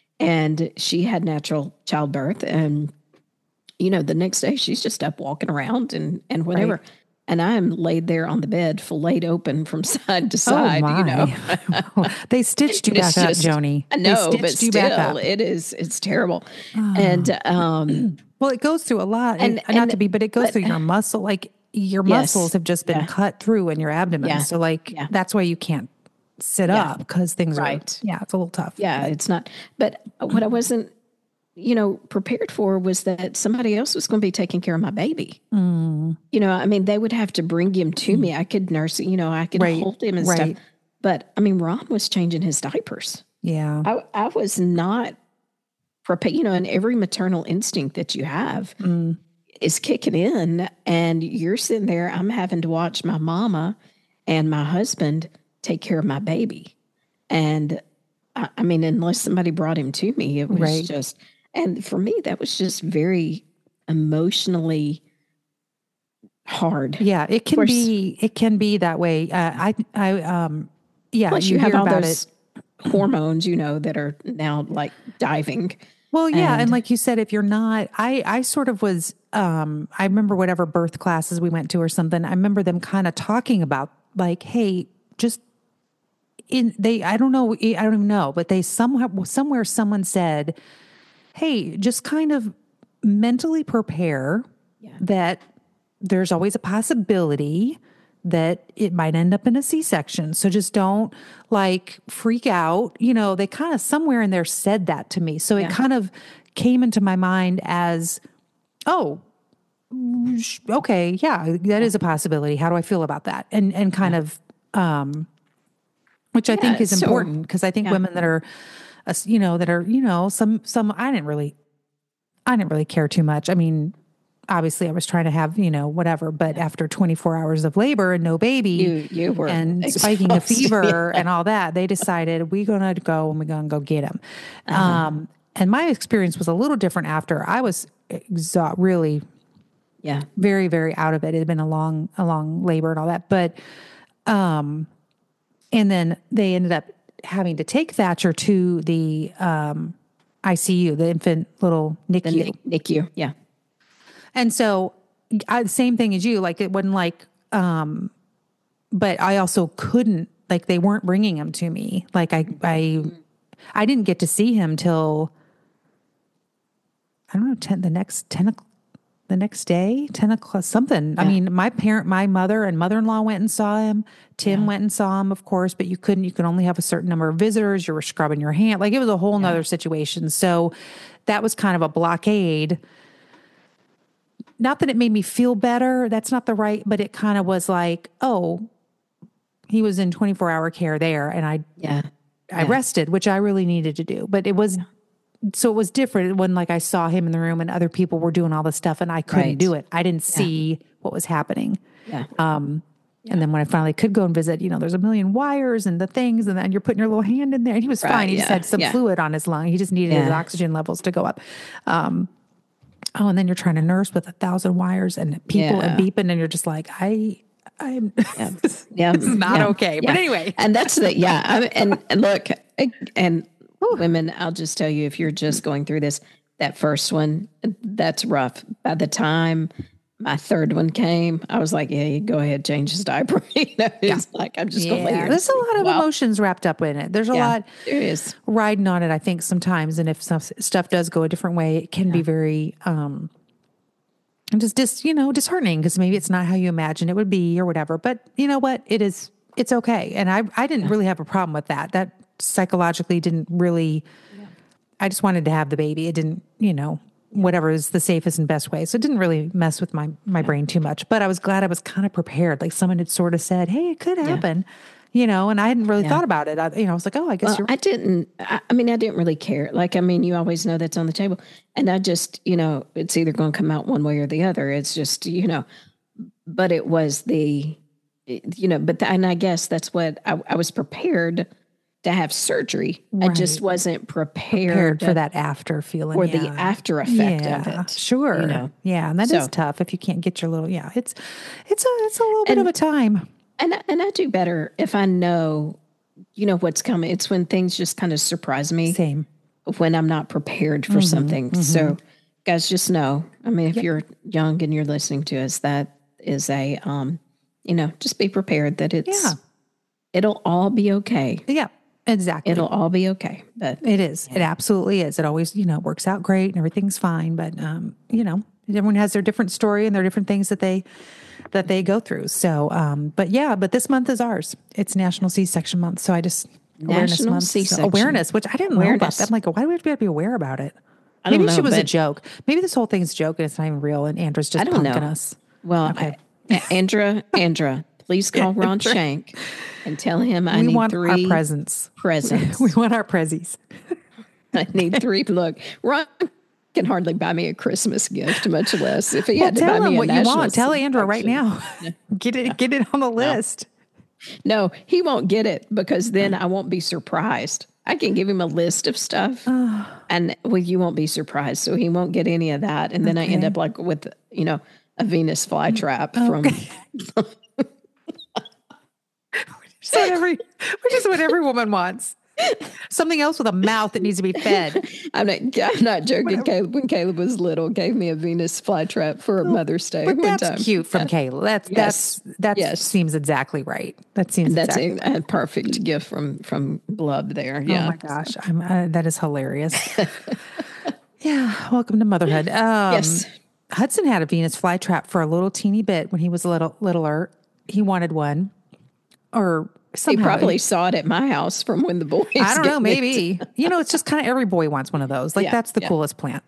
A: and she had natural childbirth. And, you know, the next day she's just up walking around and, and whatever. Right. And I'm laid there on the bed, filleted open from side to side,
B: oh
A: you know.
B: They stitched you back up, Joni.
A: I know,
B: they
A: but still, it is, it's terrible. Oh. And, um,
B: well, it goes through a lot, and, and not to be, but it goes but, through your muscle. Like your
A: yes,
B: muscles have just been yeah. cut through in your abdomen.
A: Yeah.
B: So like,
A: yeah.
B: that's why you can't sit
A: yeah.
B: up because things
A: right.
B: are, yeah, it's a little tough.
A: Yeah, it's not, but what I wasn't, you know, prepared for was that somebody else was going to be taking care of my baby.
B: Mm.
A: You know, I mean, they would have to bring him to me. I could nurse, you know, I could
B: right.
A: hold him and
B: right.
A: stuff. But I mean, Ron was changing his diapers.
B: Yeah.
A: I, I was not prepared, you know, and every maternal instinct that you have
B: mm.
A: is kicking in, and you're sitting there. I'm having to watch my mama and my husband take care of my baby. And I, I mean, unless somebody brought him to me, it was
B: right.
A: just, and for me, that was just very emotionally hard.
B: Yeah, it can be, it can be that way. Uh, I, I, um, yeah,
A: Plus
B: you,
A: you
B: hear
A: have all
B: about
A: those
B: it.
A: hormones, you know, that are now like diving.
B: Well, yeah. And,
A: and
B: like you said, if you're not, I, I sort of was, um, I remember whatever birth classes we went to or something. I remember them kind of talking about like, hey, just in they, I don't know, I don't even know, but they somehow, somewhere someone said, hey, just kind of mentally prepare
A: yeah.
B: that there's always a possibility that it might end up in a C-section. So just don't like freak out. You know, they kind of somewhere in there said that to me. So
A: yeah.
B: it kind of came into my mind as, oh, okay, yeah, that yeah. is a possibility. How do I feel about that? And, and kind yeah. of, um, which I yeah, think is so, important because I think yeah. women that are, uh, you know, that are, you know, some, some, I didn't really, I didn't really care too much. I mean, obviously I was trying to have, you know, whatever, but yeah. after twenty-four hours of labor and no baby
A: you, you were
B: and
A: exposed.
B: spiking a fever
A: yeah.
B: and all that, they decided we're going to go and we're going to go get him.
A: Uh-huh.
B: Um, and my experience was a little different after I was exa- really,
A: yeah,
B: very, very out of it. It had been a long, a long labor and all that. But, um, and then they ended up having to take Thatcher to the, um, I C U, the infant little N I C U.
A: The N I C U, yeah.
B: And so, I, same thing as you, like it wasn't like, um, but I also couldn't, like they weren't bringing him to me. Like I, I, I didn't get to see him till, I don't know, ten, the next ten o'clock. The next day, ten o'clock, something. Yeah. I mean, my parent, my mother and mother-in-law went and saw him. Tim yeah. went and saw him, of course, but you couldn't, you could only have a certain number of visitors. You were scrubbing your hand. Like it was a whole nother yeah. situation. So that was kind of a blockade. Not that it made me feel better. That's not the right, but it kind of was like, oh, he was in twenty-four hour care there. And I,
A: yeah,
B: I
A: yeah.
B: rested, which I really needed to do, but it was, yeah. so it was different. It wasn't like I saw him in the room and other people were doing all this stuff and I couldn't
A: right.
B: do it. I didn't
A: yeah.
B: see what was happening.
A: Yeah.
B: Um, yeah. And then when I finally could go and visit, you know, there's a million wires and the things, and then you're putting your little hand in there and he was right, fine. He yeah. just had some
A: yeah.
B: fluid on his lung. He just needed yeah. his oxygen levels to go up. Um, oh, and then you're trying to nurse with a thousand wires and people
A: yeah.
B: and beeping and you're just like, I, I'm
A: Yeah.
B: this
A: Yeah.
B: is not
A: yeah,
B: okay. But
A: yeah.
B: anyway.
A: And that's the, yeah. I, and, and look, and women, I'll just tell you, if you're just going through this, that first one, that's rough. By the time my third one came, I was like, yeah, you go ahead, change his diaper. you know, it's yeah. like, I'm just going to lay here.
B: There's a lot of
A: well,
B: emotions wrapped up in it. There's a
A: yeah,
B: lot
A: there is.
B: riding on it, I think, sometimes. And if some stuff does go a different way, it can yeah. be very, um, just, dis, you know, disheartening because maybe it's not how you imagine it would be or whatever. But you know what? It is, it's okay. And I, I didn't yeah. really have a problem with that. That psychologically didn't really, yeah. I just wanted to have the baby. It didn't, you know, whatever is the safest and best way. So it didn't really mess with my, my yeah. brain too much, but I was glad I was kind of prepared. Like someone had sort of said, hey, it could happen, yeah. you know, and I hadn't really yeah. thought about it. I, you know, I was like, oh, I guess
A: well,
B: you're
A: I didn't, I, I mean, I didn't really care. Like, I mean, you always know that's on the table and I just, you know, it's either going to come out one way or the other. It's just, you know, but it was the, you know, but, the, and I guess that's what I, I was prepared to have surgery. Right. I just wasn't prepared,
B: prepared for that after feeling.
A: Or
B: yeah.
A: the after effect
B: yeah,
A: of it.
B: Sure.
A: You know?
B: Yeah. And that so, is tough if you can't get your little, yeah, it's, it's a, it's a little bit and, of a time.
A: And, and I do better if I know, you know, what's coming. It's when things just kind of surprise me.
B: Same.
A: When I'm not prepared for mm-hmm, something. Mm-hmm. So guys, just know, I mean, if yep. you're young and you're listening to us, that is a, um, you know, just be prepared that it's, yeah. it'll all be okay.
B: Yeah. Exactly.
A: It'll all be okay. But
B: it is. Yeah. It absolutely is. It always, you know, works out great and everything's fine. But, um, you know, everyone has their different story and their different things that they, that they go through. So, um, but yeah, but this month is ours. It's National C-Section Month. So I just, awareness
A: National
B: month.
A: C-Section.
B: So awareness, which I didn't awareness. know about that. I'm like, why do we have to be aware about it? I Maybe don't know, she was a joke. Maybe this whole thing is a joke and it's not even real. And Andra's just
A: I don't
B: punking
A: know.
B: us.
A: Well, okay. I, Andra, Andra, please call Ron Shank and tell him I
B: we
A: need
B: want
A: three
B: our presents.
A: Presents.
B: We want our prezzies.
A: I need three. Look, Ron can hardly buy me a Christmas gift, much less if he
B: well,
A: had to
B: tell
A: buy
B: him
A: me a
B: what you
A: national
B: want. Tell Andra right now.
A: No.
B: Get it. Get it on the list.
A: No. no, he won't get it because then I won't be surprised. I can give him a list of stuff, and well, you won't be surprised. So he won't get any of that, and then okay. I end up like with you know a Venus flytrap okay. from.
B: Which is what every, which is what every woman wants. Something else with a mouth that needs to be fed.
A: I'm not, I'm not joking. Caleb, when Caleb was little, gave me a Venus flytrap for a Mother's Day
B: but
A: one
B: that's
A: time.
B: cute from yeah. Caleb. That's, yes. that's, that yes. seems exactly right. That seems
A: That's
B: exactly
A: a, a perfect gift from, from Blub there. Yeah.
B: Oh my gosh. I'm, uh, that is hilarious. Yeah. Welcome to motherhood. Um,
A: yes.
B: Hudson had a Venus flytrap for a little teeny bit when he was a little, littler. He wanted one. Or somehow.
A: He probably saw it at my house from when the boys.
B: I don't know, maybe. You know, it's just kind of every boy wants one of those. Like yeah, that's the yeah. coolest plant.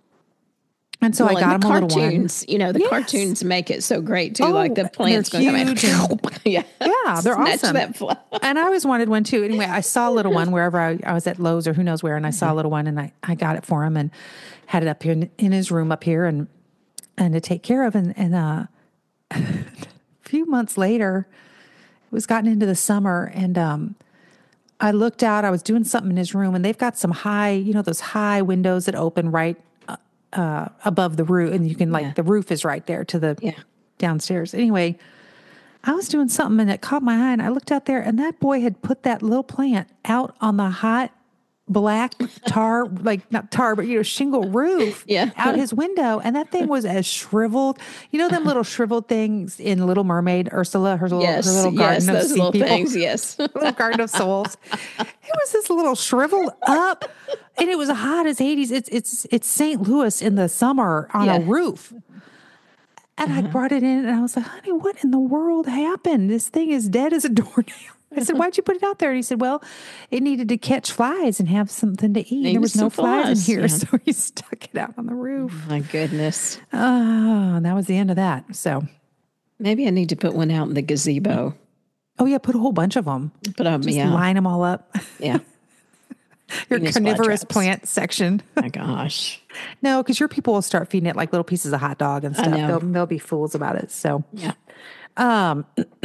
B: And so well, I got him a little one.
A: You know, the yes. cartoons make it so great too. Oh, like the plant's going to come out. yeah,
B: yeah, they're
A: Snatch
B: awesome.
A: That fly.
B: And I always wanted one too. Anyway, I saw a little one wherever I, I was at Lowe's or who knows where, and I saw a little one, and I, I got it for him and had it up here in, in his room up here and and to take care of. And and uh, a few months later. It was gotten into the summer and um, I looked out, I was doing something in his room and they've got some high, you know, those high windows that open right uh, uh, above the roof and you can like, yeah. the roof is right there to the
A: yeah.
B: downstairs. Anyway, I was doing something and it caught my eye and I looked out there and that boy had put that little plant out on the hot black tar, like not tar, but you know, shingle roof
A: yeah.
B: out his window. And that thing was as shriveled, you know, them little shriveled things in Little Mermaid, Ursula, her little,
A: yes,
B: her little garden
A: yes,
B: of
A: those
B: sea
A: little
B: people.
A: things, yes.
B: Little garden of souls. It was this little shriveled up and it was hot as Hades. It's, it's, it's Saint Louis in the summer on yeah. a roof. And uh-huh. I brought it in and I was like, honey, what in the world happened? This thing is dead as a doornail. I said, why'd you put it out there? And he said, well, it needed to catch flies and have something to eat.
A: Needed
B: there was no flies, flies in here. Yeah. So he stuck it out on the roof.
A: Oh, my goodness.
B: Oh, and that was the end of that. So
A: maybe I need to put one out in the gazebo.
B: Oh, yeah. Put a whole bunch of them.
A: Put them,
B: Just
A: yeah.
B: line them all up.
A: Yeah.
B: Your Venus carnivorous plant section.
A: Oh, my gosh.
B: No, because your people will start feeding it like little pieces of hot dog and stuff. They'll, they'll be fools about it. So,
A: yeah.
B: Um,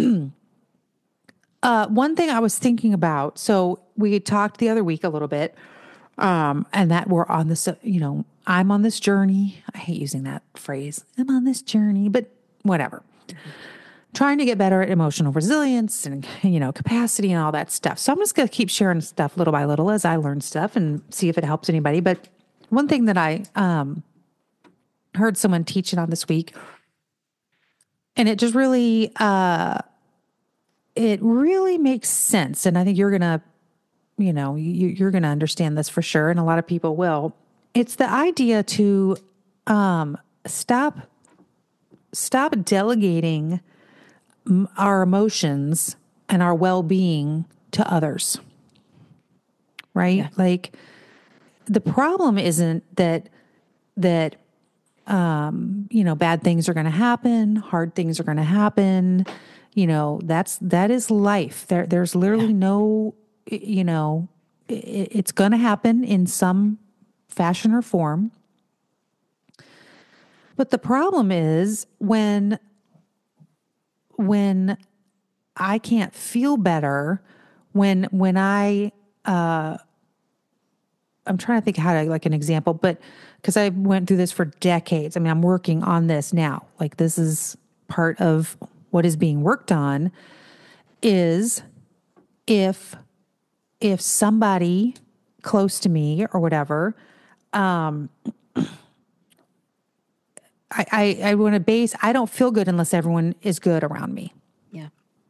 B: Uh, one thing I was thinking about, so we had talked the other week a little bit, um, and that we're on this, uh, you know, I'm on this journey. I hate using that phrase. I'm on this journey, but whatever. Mm-hmm. trying to get better at emotional resilience and, you know, capacity and all that stuff. So I'm just going to keep sharing stuff little by little as I learn stuff and see if it helps anybody. But one thing that I um, heard someone teach it on this week, and it just really, uh, it really makes sense. And I think you're going to, you know, you, you're going to understand this for sure. And a lot of people will. It's the idea to um, stop, stop delegating our emotions and our well-being to others. Right? Yeah. Like the problem isn't that, that, um, you know, bad things are going to happen, hard things are going to happen. You know, that's, that is life. There, there's literally yeah. no, you know, it, it's going to happen in some fashion or form. But the problem is when, when I can't feel better, when, when I, uh, I'm trying to think how to, like an example, but because I went through this for decades. I mean, I'm working on this now. Like this is part of what is being worked on is if, if somebody close to me or whatever, um, I, I, I want to base, I don't feel good unless everyone is good around me.
A: Yeah.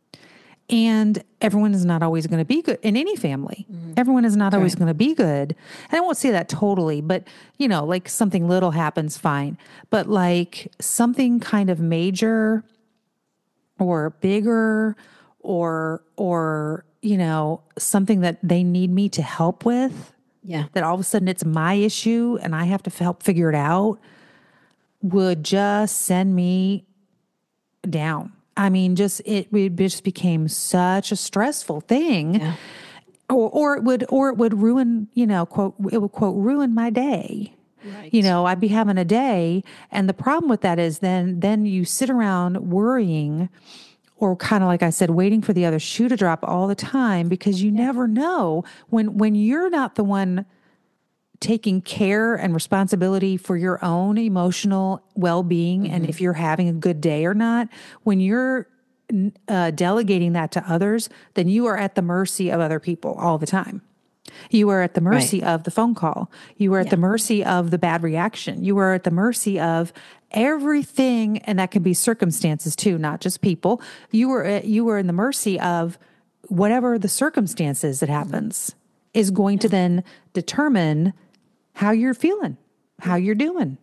B: And everyone is not always going to be good in any family. Mm-hmm. Everyone is not always right. going to be good. And I won't say that totally, but you know, like something little happens, fine. But like something kind of major or bigger or, or, you know, something that they need me to help with.
A: Yeah.
B: That all of a sudden it's my issue and I have to help figure it out would just send me down. I mean, just, it, it just became such a stressful thing
A: yeah.
B: or, or it would, or it would ruin, you know, quote, it would quote, ruin my day.
A: Right.
B: You know, I'd be having a day. And the problem with that is then, then you sit around worrying or kind of, like I said, waiting for the other shoe to drop all the time because you yeah. never know when, when you're not the one taking care and responsibility for your own emotional well-being. Mm-hmm. And if you're having a good day or not, when you're uh, delegating that to others, then you are at the mercy of other people all the time. You are at the mercy right. of the phone call. You are at yeah. the mercy of the bad reaction. You are at the mercy of everything. And that can be circumstances too, not just people. You are, at, you are in the mercy of whatever the circumstances that happens mm-hmm. is going yeah. to then determine how you're feeling, how you're doing.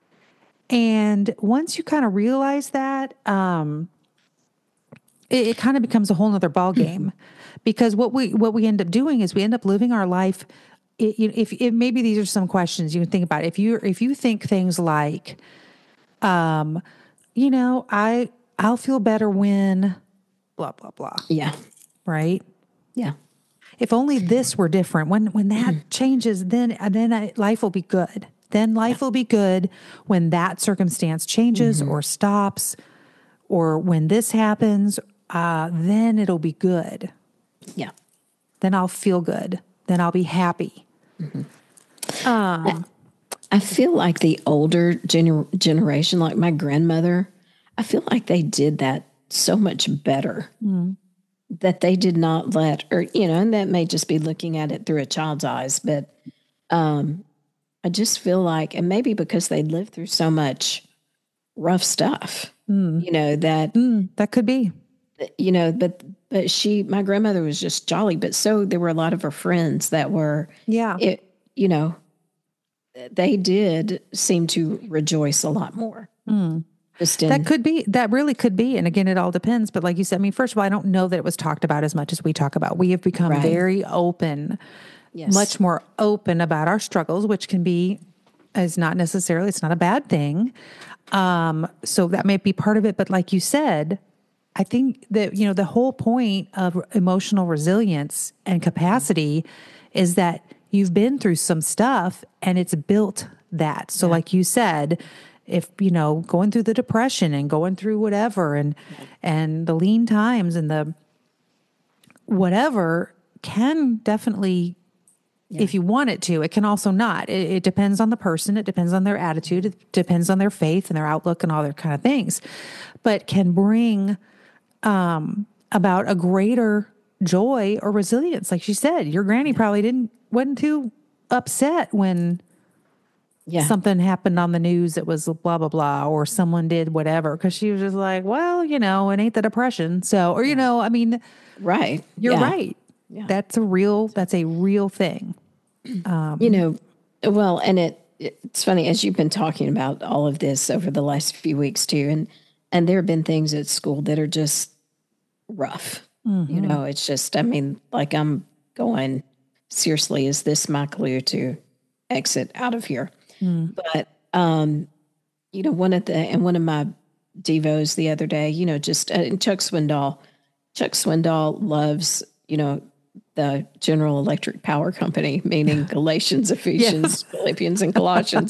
B: And once you kind of realize that, um, it, it kind of becomes a whole nother ball game because what we, what we end up doing is we end up living our life. It, if, if maybe these are some questions you can think about. If you, if you think things like, um, you know, I, I'll feel better when blah, blah, blah.
A: Yeah.
B: Right.
A: Yeah.
B: If only this were different, when when that mm-hmm. changes, then then I, life will be good. Then life yeah. will be good when that circumstance changes mm-hmm. or stops, or when this happens, uh, then it'll be good.
A: Yeah.
B: Then I'll feel good. Then I'll be happy.
A: Mm-hmm. Um, I, I feel like the older gener- generation, like my grandmother, I feel like they did that so much better. Mm. That they did not let, or, you know, and that may just be looking at it through a child's eyes, but um, I just feel like, and maybe because they lived through so much rough stuff, mm. you know, that,
B: mm, that could be,
A: you know, but, but she, my grandmother was just jolly, but so there were a lot of her friends that were,
B: yeah,
A: it, you know, they did seem to rejoice a lot more.
B: Mm. In, that could be, that really could be. And again, it all depends. But like you said, I mean, first of all, I don't know that it was talked about as much as we talk about. We have become right. very open, yes. much more open about our struggles, which can be, is not necessarily, it's not a bad thing. Um, so that may be part of it. But like you said, I think that, you know, the whole point of emotional resilience and capacity is that you've been through some stuff and it's built that. So yeah. like you said, if, you know, going through the depression and going through whatever and, and the lean times and the whatever can definitely, yeah. if you want it to, it can also not. It, it depends on the person. It depends on their attitude. It depends on their faith and their outlook and all their kind of things, but can bring um, about a greater joy or resilience. Like she said, your granny probably didn't, wasn't too upset when
A: Yeah.
B: something happened on the news that was blah, blah, blah, or someone did whatever. Cause she was just like, well, you know, it ain't the depression. So, or, you know, I mean,
A: Right.
B: you're
A: Yeah.
B: right.
A: Yeah.
B: That's a real, that's a real thing. Um,
A: You know, well, and it it's funny as you've been talking about all of this over the last few weeks too, and and there have been things at school that are just rough. You know, it's just, I mean, like I'm going, seriously, is this my clue to exit out of here? But um, you know, one of the and one of my devos the other day, you know, just uh, and Chuck Swindoll, Chuck Swindoll loves, you know, the General Electric Power Company, meaning Galatians, Ephesians, Philippians, and Colossians.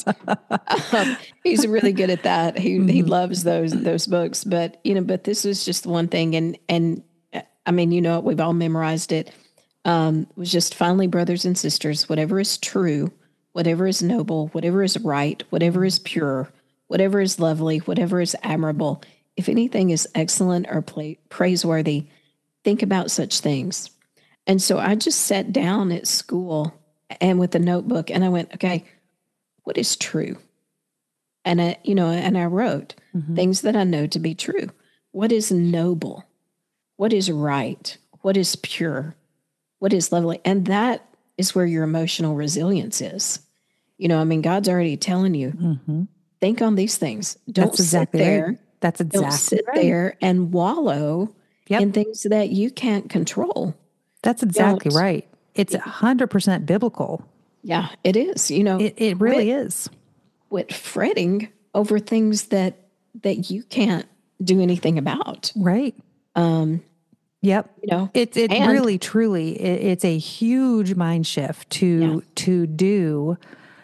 A: um, he's really good at that. He he loves those those books. But you know, but this is just one thing, and and uh, I mean, you know, we've all memorized it. Um, it was just finally, brothers and sisters, whatever is true, whatever is noble, whatever is right, whatever is pure, whatever is lovely, whatever is admirable, if anything is excellent or pla- praiseworthy, think about such things. And so I just sat down at school and with a notebook and I went, okay, what is true? And I, you know, and I wrote things that I know to be true. What is noble? What is right? What is pure? What is lovely? And that is where your emotional resilience is. You know, I mean, God's already telling you, think on these things. Don't
B: That's exactly
A: sit there.
B: right. That's exactly
A: Don't sit
B: right.
A: there and wallow
B: Yep.
A: in things that you can't control.
B: That's exactly
A: Don't.
B: right. It's a hundred percent biblical.
A: Yeah, it is. You know,
B: It it really is.
A: quit fretting over things that that you can't do anything about.
B: Right.
A: Um,
B: Yep.
A: you know,
B: It it
A: and-
B: really truly it, it's a huge mind shift to
A: Yeah.
B: to do,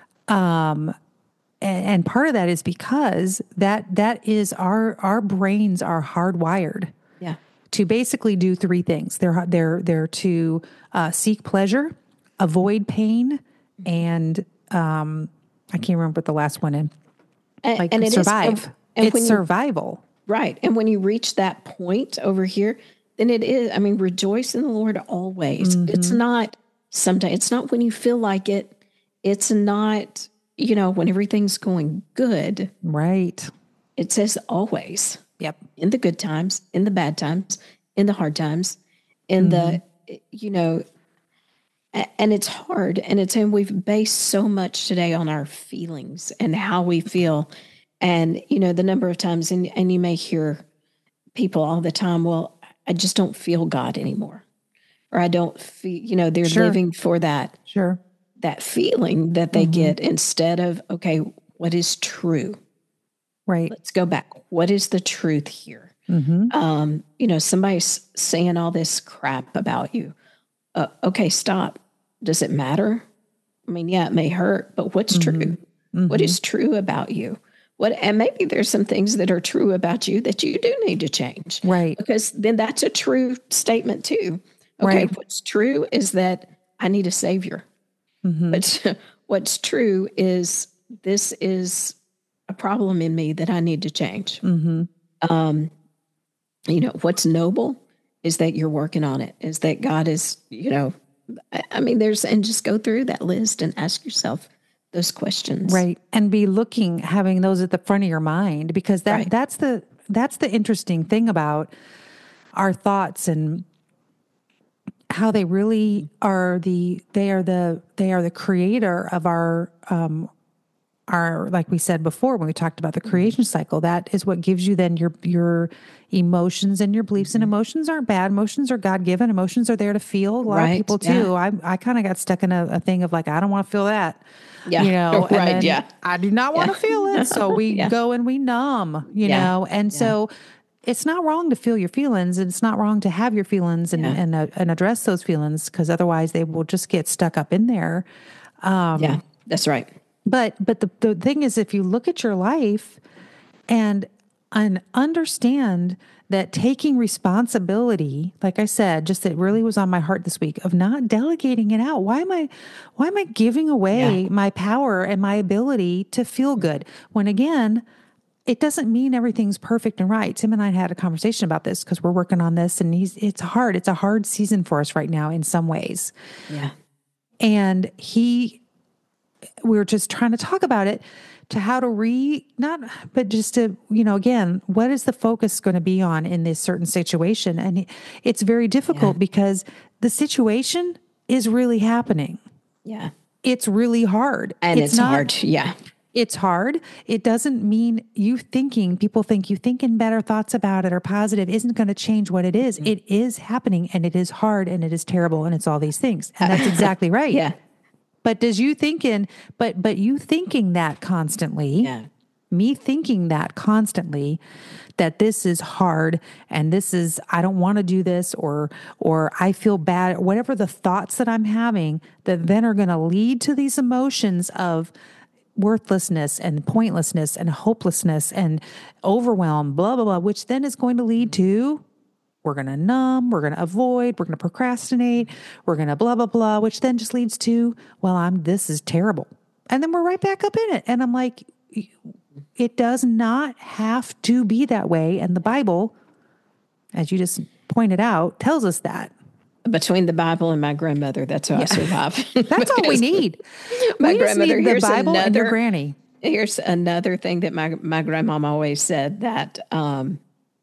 B: um, and, and part of that is because that that is our our brains are hardwired
A: yeah,
B: to basically do three things. They're they're they're to uh, seek pleasure, avoid pain, and um, I can't remember what the last one is.
A: and,
B: Like
A: and it is-
B: survive.
A: and- and
B: it's
A: when you-
B: survival.
A: right. And when you reach that point over here, then it is. I mean, rejoice in the Lord always. It's not sometimes. It's not when you feel like it. It's not, you know, when everything's going good.
B: Right.
A: It says always.
B: Yep.
A: In the good times, in the bad times, in the hard times, in the, you know, a- and it's hard. And it's, and we've based so much today on our feelings and how we feel. And, you know, the number of times, and, and you may hear people all the time, well, I just don't feel God anymore. Or I don't feel, you know, they're
B: Sure.
A: living for that,
B: Sure.
A: that feeling that they get instead of, okay, what is true?
B: Right.
A: Let's go back. What is the truth here? Um, you know, somebody's saying all this crap about you. Uh, okay, stop. Does it matter? I mean, yeah, it may hurt, but what's true? What is true about you? What, and maybe there's some things that are true about you that you do need to change.
B: Right.
A: Because then that's a true statement too. Okay,
B: Right.
A: what's true is that I need a savior. But what's true is this is a problem in me that I need to change. Um, you know, what's noble is that you're working on it, is that God is, you know, I, I mean, there's, and just go through that list and ask yourself those questions.
B: Right. And be looking, having those at the front of your mind, because that
A: Right.
B: that's the that's the interesting thing about our thoughts and how they really are the they are the they are the creator of our um our, like we said before when we talked about the creation cycle. That is what gives you then your your emotions and your beliefs. And emotions aren't bad. Emotions are God given. Emotions are there to feel. A lot
A: Right,
B: of people too. I I kind of got stuck in a, a thing of like, I don't want to feel that.
A: Yeah.
B: You know, and
A: Right,
B: then
A: yeah.
B: I do not want to feel it. So we
A: Yeah.
B: go and we numb, you
A: Yeah,
B: know, and so it's not wrong to feel your feelings, and it's not wrong to have your feelings and,
A: Yeah.
B: and, uh, and address those feelings, because otherwise they will just get stuck up in there.
A: Yeah, that's right.
B: But but the, the thing is, if you look at your life and and understand that taking responsibility, like I said, just it really was on my heart this week, of not delegating it out. Why am I why am I giving away
A: Yeah.
B: my power and my ability to feel good when, again, it doesn't mean everything's perfect and right. Tim and I had a conversation about this because we're working on this, and he's, it's hard. It's a hard season for us right now in some ways.
A: Yeah.
B: And he, we were just trying to talk about it, to how to re, not, but just to, you know, again, what is the focus going to be on in this certain situation? And it's very difficult yeah. because the situation is really happening.
A: Yeah.
B: It's really hard.
A: And it's, it's not, hard. Yeah.
B: It's hard. It doesn't mean you thinking, people think you thinking better thoughts about it or positive isn't going to change what it is. Mm-hmm. It is happening, and it is hard, and it is terrible, and it's all these things. And that's exactly right.
A: Yeah.
B: But does you thinking, but, but you thinking that constantly,
A: yeah.
B: me thinking that constantly, that this is hard and this is, I don't want to do this, or, or I feel bad, whatever the thoughts that I'm having that then are going to lead to these emotions of worthlessness and pointlessness and hopelessness and overwhelm, blah, blah, blah, which then is going to lead to, we're going to numb, we're going to avoid, we're going to procrastinate, we're going to blah, blah, blah, which then just leads to, well, I'm, this is terrible. And then we're right back up in it. And I'm like, it does not have to be that way. And the Bible, as you just pointed out, tells us that.
A: Between the Bible and my grandmother, that's how yeah. I survive.
B: That's all we need.
A: My
B: we
A: grandmother,
B: just need the
A: here's
B: Bible
A: another,
B: and your granny.
A: Here's another thing that my, my grandmom always said, that, um,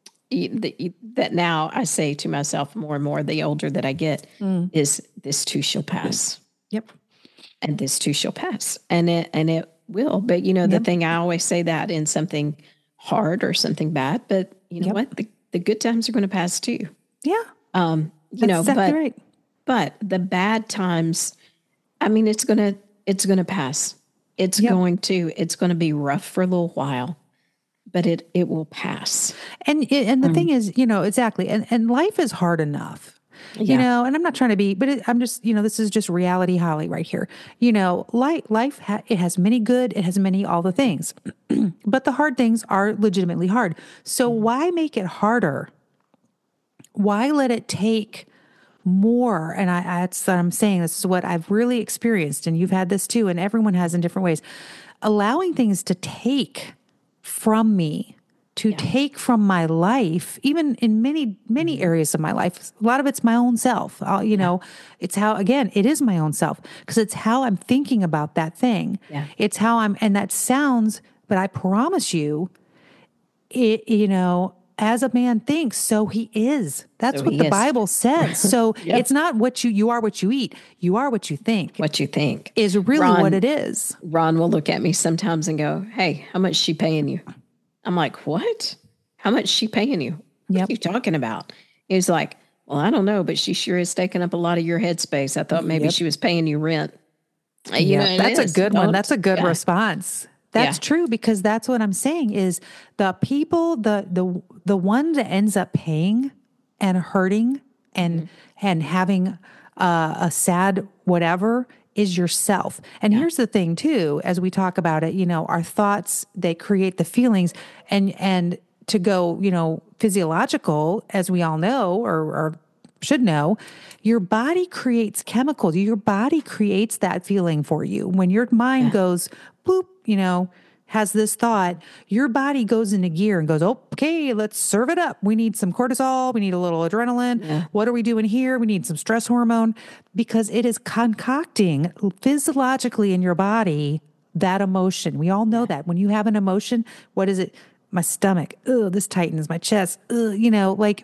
A: that now I say to myself more and more, the older that I get, mm. is this too shall pass.
B: Yep.
A: And this too shall pass. And it, and it will. But you know, the yep. thing, I always say that in something hard or something bad, but you know yep. what? The, the good times are going to pass too.
B: Yeah.
A: Um, you
B: That's
A: know,
B: exactly
A: but,
B: right.
A: but the bad times, I mean, it's going to, it's going to pass. It's yep. going to, it's going to be rough for a little while, but it, it will pass.
B: And, and the um, thing is, you know, exactly. And, and life is hard enough, yeah. you know, and I'm not trying to be, but it, I'm just, you know, this is just reality Holly right here. You know, life, life, ha- it has many good, it has many, all the things, but the hard things are legitimately hard. So why make it harder? Why let it take more? And I, that's what I'm saying. This is what I've really experienced. And you've had this too. And everyone has in different ways, allowing things to take from me, to yeah. take from my life, even in many, many areas of my life. A lot of it's my own self. I'll, you yeah. know, it's how, again, it is my own self, because it's how I'm thinking about that thing.
A: Yeah.
B: It's how I'm, and that sounds, but I promise you, it, you know, as a man thinks, so he is. That's so what the is. Bible says. So yep. it's not what you, you are what you eat. You are what you think.
A: What you think.
B: Is really
A: Ron,
B: what it is.
A: Ron will look at me sometimes and go, hey, how much is she paying you? I'm like, what? How much is she paying you? What yep. are you talking about? He's like, well, I don't know, but she sure is taking up a lot of your headspace. I thought maybe yep. she was paying you rent. You
B: yep.
A: know,
B: That's a good
A: don't,
B: one. That's a good
A: yeah.
B: response. That's yeah. true, because that's what I'm saying is the people, the the the one that ends up paying and hurting and mm-hmm. and having uh, a sad whatever is yourself. And yeah. here's the thing too, as we talk about it, you know, our thoughts, they create the feelings, and and to go, you know, physiological, as we all know, or, or should know, your body creates chemicals. Your body creates that feeling for you. When your mind yeah. goes, boop, you know, has this thought, your body goes into gear and goes, oh, okay, let's serve it up. We need some cortisol. We need a little adrenaline. Yeah. What are we doing here? We need some stress hormone, because it is concocting physiologically in your body that emotion. We all know that when you have an emotion, what is it? My stomach, oh, this tightens my chest, ugh, you know, like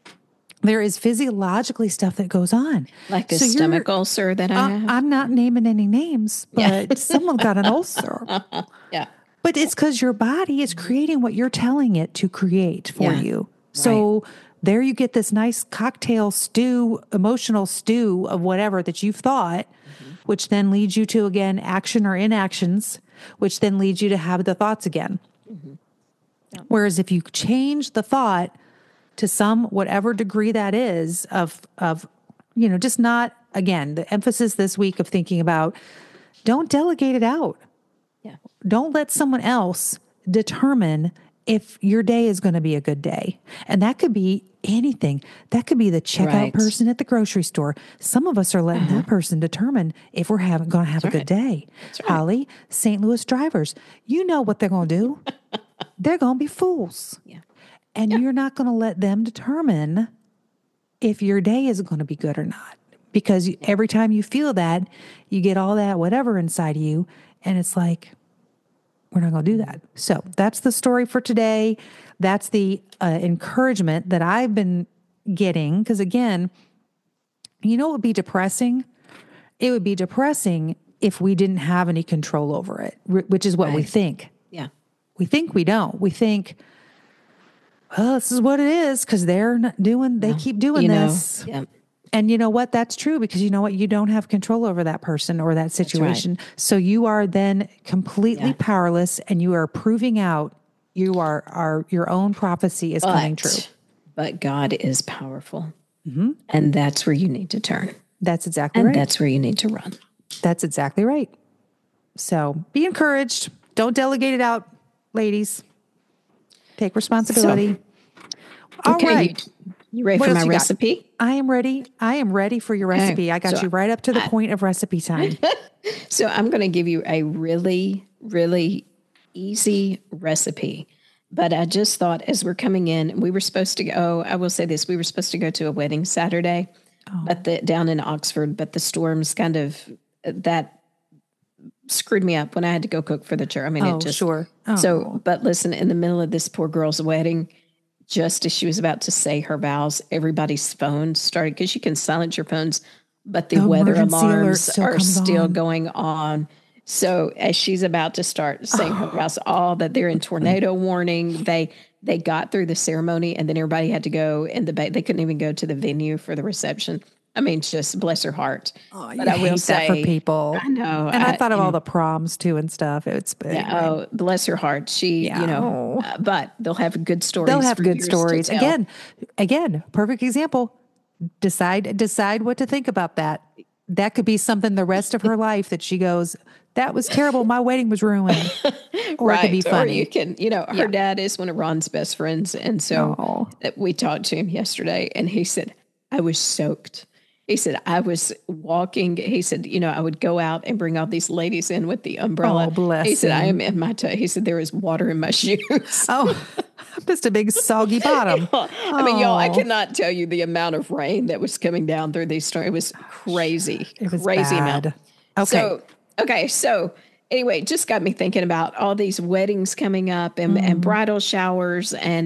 B: there is physiologically stuff that goes on.
A: Like a so stomach ulcer that I uh, have?
B: I'm not naming any names, but yeah. someone got an ulcer.
A: Yeah.
B: But it's because your body is creating what you're telling it to create for yeah. you. So right. there you get this nice cocktail stew, emotional stew of whatever that you've thought, mm-hmm. which then leads you to, again, action or inactions, which then leads you to have the thoughts again. Mm-hmm. Yeah. Whereas if you change the thought to some whatever degree that is of, of, you know, just not, again, the emphasis this week of thinking about, don't delegate it out.
A: Yeah.
B: Don't let someone else determine if your day is going to be a good day. And that could be anything. That could be the checkout right. person at the grocery store. Some of us are letting uh-huh. that person determine if we're having, going to have That's a right. good day.
A: Right.
B: Holly, Saint Louis drivers, you know what they're going to do. they're going to be fools.
A: Yeah.
B: And yeah. you're not going to let them determine if your day is going to be good or not. Because yeah. every time you feel that, you get all that whatever inside of you. And it's like, we're not going to do that. So that's the story for today. That's the uh, encouragement that I've been getting. Because again, you know what would be depressing? It would be depressing if we didn't have any control over it, which is what right. we think.
A: Yeah.
B: We think we don't. We think, well, this is what it is because they're not doing, they well, keep doing this.
A: Know, yeah.
B: And you know what? That's true because you know what? You don't have control over that person or that situation. Right. So you are then completely yeah. powerless and you are proving out you are, are your own prophecy is
A: but,
B: coming true.
A: But God is powerful.
B: Mm-hmm.
A: And that's where you need to turn.
B: That's exactly
A: and
B: right.
A: That's where you need to run.
B: That's exactly right. So be encouraged. Don't delegate it out, ladies. Take responsibility.
A: So,
B: All
A: okay,
B: right.
A: You, you ready
B: what
A: for my
B: you
A: recipe?
B: Got? I am ready. I am ready for your recipe. Okay, I got so you right up to the I, point of recipe time.
A: So I'm going to give you a really, really easy recipe. But I just thought as we're coming in, we were supposed to go, I will say this, we were supposed to go to a wedding Saturday oh. but the, down in Oxford, but the storms kind of, that screwed me up when I had to go cook for the church. I mean,
B: oh,
A: it just,
B: sure. Oh.
A: So, but listen, in the middle of this poor girl's wedding, just as she was about to say her vows, everybody's phones started, because you can silence your phones, but the, the weather alarms still are still on. going on. So as she's about to start saying oh. her vows, all that they're in tornado warning, they they got through the ceremony, and then everybody had to go in the, they couldn't even go to the venue for the reception. I mean, just bless her heart.
B: Oh, but I will say, that for people.
A: I know.
B: And I, I thought of all
A: know,
B: the proms too and stuff. It's been,
A: yeah, oh, bless her heart. She, yeah. you know, uh, but they'll have good stories.
B: They'll have good stories. Again, again, perfect example. Decide, decide what to think about that. That could be something the rest of her life that she goes, that was terrible. My wedding was ruined. Or
A: right.
B: it could be funny.
A: Or you can, you know, her yeah. dad is one of Ron's best friends. And so oh. we talked to him yesterday and he said, I was soaked. He said, I was walking. He said, you know, I would go out and bring all these ladies in with the umbrella.
B: Oh, bless
A: He said,
B: him.
A: I am in my toe. He said, there is water in my shoes.
B: Oh, just a big soggy bottom.
A: I mean, y'all, I cannot tell you the amount of rain that was coming down through these storms. It was crazy,
B: it was
A: crazy
B: bad.
A: amount.
B: Okay.
A: So, okay. So anyway, it just got me thinking about all these weddings coming up and, mm. and bridal showers and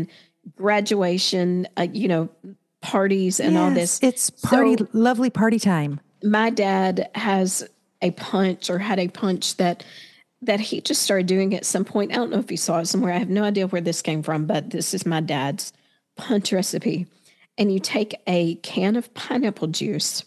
A: graduation, uh, you know, parties and
B: yes,
A: all this.
B: It's party,
A: so,
B: lovely party time.
A: My dad has a punch or had a punch that that he just started doing at some point. I don't know if he saw it somewhere. I have no idea where this came from, but this is my dad's punch recipe. And you take a can of pineapple juice,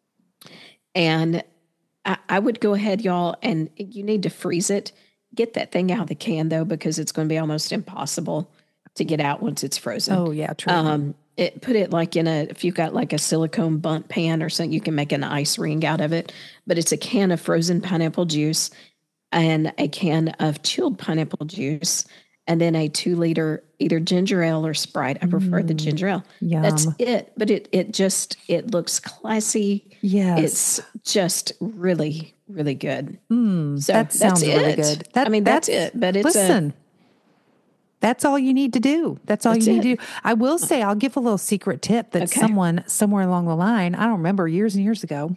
A: and I, I would go ahead, y'all, and you need to freeze it. Get that thing out of the can, though, because it's going to be almost impossible to get out once it's frozen.
B: Oh, yeah, true.
A: Um, it, put it like in a, if you've got like a silicone bundt pan or something, you can make an ice ring out of it. But it's a can of frozen pineapple juice and a can of chilled pineapple juice, and then a two liter either ginger ale or Sprite. I prefer mm, the ginger ale.
B: Yum.
A: That's it. But it it just, it looks classy.
B: Yes.
A: It's just really, really good.
B: Mm,
A: so
B: that sounds
A: that's
B: really
A: it.
B: good. That,
A: I mean, that's, that's it. But it's
B: listen.
A: A,
B: That's all you need to do. That's all
A: That's
B: you need
A: it.
B: to do. I will say, I'll give a little secret tip that
A: Okay.
B: someone somewhere along the line, I don't remember, years and years ago,